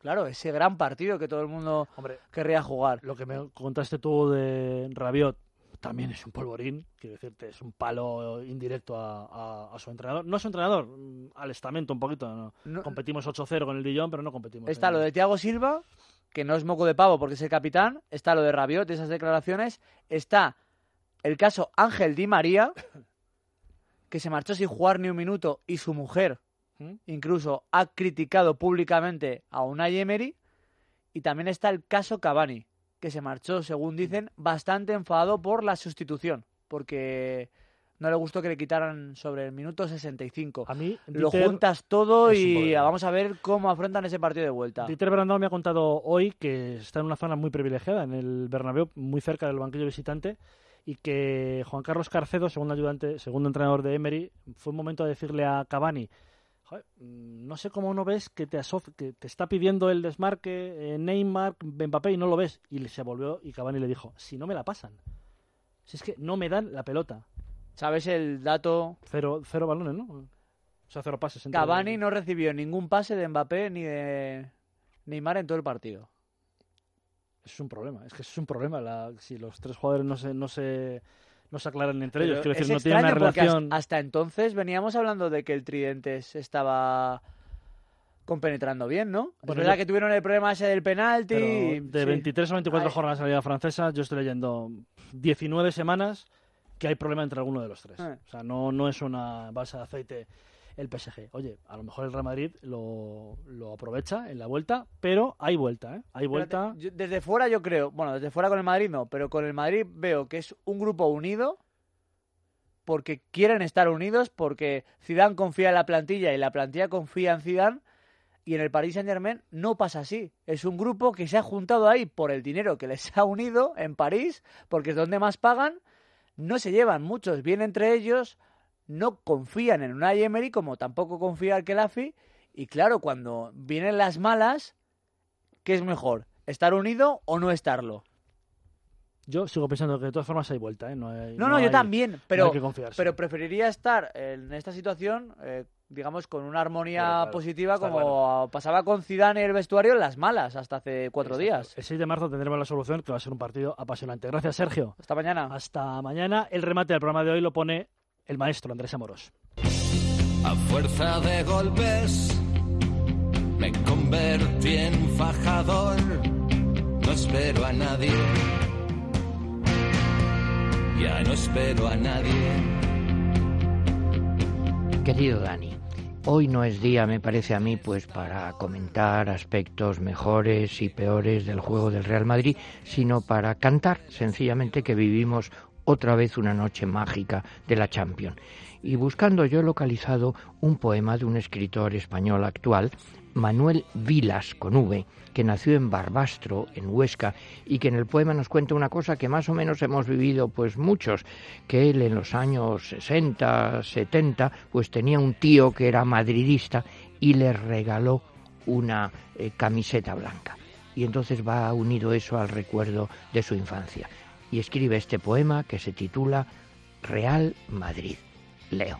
Claro, ese gran partido que todo el mundo Hombre, querría jugar. Lo que me contaste tú de Rabiot también es un polvorín, quiero decirte, es un palo indirecto a, a, a su entrenador. No a su entrenador, al estamento un poquito. ¿no? No, competimos ocho cero con el Dijon, pero no competimos. Está en... lo de Thiago Silva, que no es moco de pavo porque es el capitán. Está lo de Rabiot, esas declaraciones. Está el caso Ángel Di María, que se marchó sin jugar ni un minuto y su mujer ¿Mm? incluso ha criticado públicamente a Unai Emery. Y también está el caso Cavani, que se marchó, según dicen, bastante enfadado por la sustitución, porque no le gustó que le quitaran sobre el minuto sesenta y cinco. A mí, lo Dieter, juntas todo y vamos a ver cómo afrontan ese partido de vuelta. Dieter Brandao me ha contado hoy que está en una zona muy privilegiada, en el Bernabéu, muy cerca del banquillo visitante, y que Juan Carlos Carcedo, segundo ayudante, segundo entrenador de Emery, fue un momento de decirle a Cavani: joder, no sé cómo no ves que te, asoci- que te está pidiendo el desmarque eh, Neymar, Mbappé y no lo ves. Y se volvió y Cavani le dijo: si no me la pasan, si es que no me dan la pelota. ¿Sabes el dato? Cero, cero balones, ¿no? O sea, cero pases. Cavani el... no recibió ningún pase de Mbappé ni de Neymar en todo el partido. Eso es un problema, es que eso es un problema. La, si los tres jugadores no se... No se no se aclaran entre Pero ellos, quiero decir, es no tienen una relación... Hasta entonces veníamos hablando de que el Tridente se estaba compenetrando bien, ¿no? Bueno, es verdad yo... que tuvieron el problema ese del penalti. Y... De sí. veintitrés a veinticuatro Ay. jornadas de la Liga Francesa, yo estoy leyendo diecinueve semanas que hay problema entre alguno de los tres. Eh. O sea, no, no es una balsa de aceite el P S G. Oye, a lo mejor el Real Madrid lo, lo aprovecha en la vuelta, pero hay vuelta, ¿eh? Hay vuelta. Espérate, yo, desde fuera yo creo, bueno, desde fuera con el Madrid no, pero con el Madrid veo que es un grupo unido porque quieren estar unidos, porque Zidane confía en la plantilla y la plantilla confía en Zidane, y en el Paris Saint-Germain no pasa así. Es un grupo que se ha juntado ahí por el dinero que les ha unido en París, porque es donde más pagan, no se llevan muchos bien entre ellos, no confían en Unai Emery como tampoco confía el Khelafi, y claro, cuando vienen las malas, ¿qué es mejor? ¿Estar unido o no estarlo? Yo sigo pensando que de todas formas hay vuelta, ¿eh? No, hay, no, no, no yo hay, también, pero, no hay que confiarse. Pero preferiría estar en esta situación, eh, digamos, con una armonía claro, claro, positiva como claro. pasaba con Zidane y el vestuario en las malas hasta hace cuatro Exacto. días. El seis de marzo tendremos la solución, que va a ser un partido apasionante. Gracias, Sergio. Hasta mañana. Hasta mañana. El remate del programa de hoy lo pone el maestro Andrés Amorós. A fuerza de golpes me convertí en fajador, no espero a nadie, ya no espero a nadie. Querido Dani, hoy no es día, me parece a mí, pues para comentar aspectos mejores y peores del juego del Real Madrid, sino para cantar sencillamente que vivimos otra vez una noche mágica de la Champions. Y buscando yo he localizado un poema de un escritor español actual, Manuel Vilas, con V, que nació en Barbastro, en Huesca, y que en el poema nos cuenta una cosa que más o menos hemos vivido pues muchos, que él en los años sesenta, setenta, pues tenía un tío que era madridista y le regaló una eh, camiseta blanca. Y entonces va unido eso al recuerdo de su infancia. Y escribe este poema que se titula Real Madrid. Leo.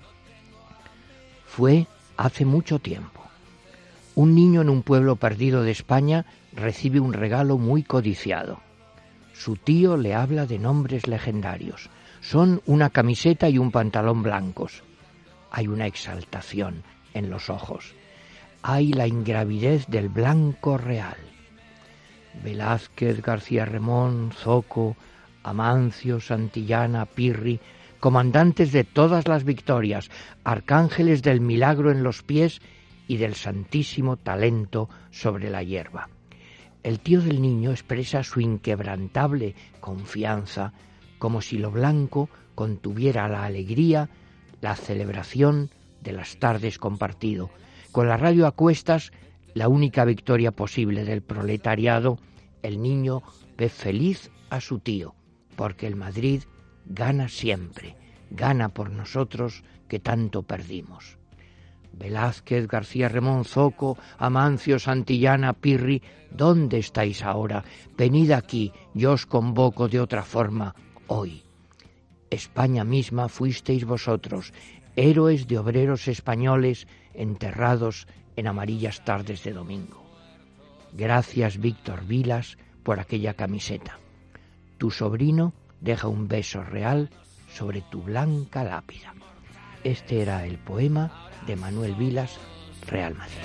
Fue hace mucho tiempo. Un niño en un pueblo perdido de España recibe un regalo muy codiciado. Su tío le habla de nombres legendarios. Son una camiseta y un pantalón blancos. Hay una exaltación en los ojos. Hay la ingravidez del blanco real. Velázquez, García Remón, Zoco, Amancio, Santillana, Pirri, comandantes de todas las victorias, arcángeles del milagro en los pies y del santísimo talento sobre la hierba. El tío del niño expresa su inquebrantable confianza, como si lo blanco contuviera la alegría, la celebración de las tardes compartido. Con la radio a cuestas, la única victoria posible del proletariado, el niño ve feliz a su tío, porque el Madrid gana siempre, gana por nosotros que tanto perdimos. Velázquez, García Remón, Zoco, Amancio, Santillana, Pirri, ¿dónde estáis ahora? Venid aquí, yo os convoco de otra forma hoy. España misma fuisteis vosotros, héroes de obreros españoles enterrados en amarillas tardes de domingo. Gracias, Víctor Vilas, por aquella camiseta. Tu sobrino deja un beso real sobre tu blanca lápida. Este era el poema de Manuel Vilas, Real Madrid.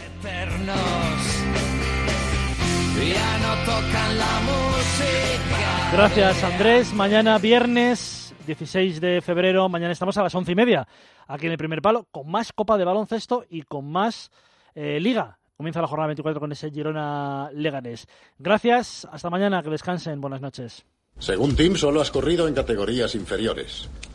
Ya no tocan la música. Gracias, Andrés. Mañana viernes dieciséis de febrero, mañana estamos a las once y media aquí en El Primer Palo con más Copa de Baloncesto y con más eh, Liga. Comienza la jornada veinticuatro con ese Girona Leganés. Gracias, hasta mañana, que descansen, buenas noches. Según Tim, solo has corrido en categorías inferiores.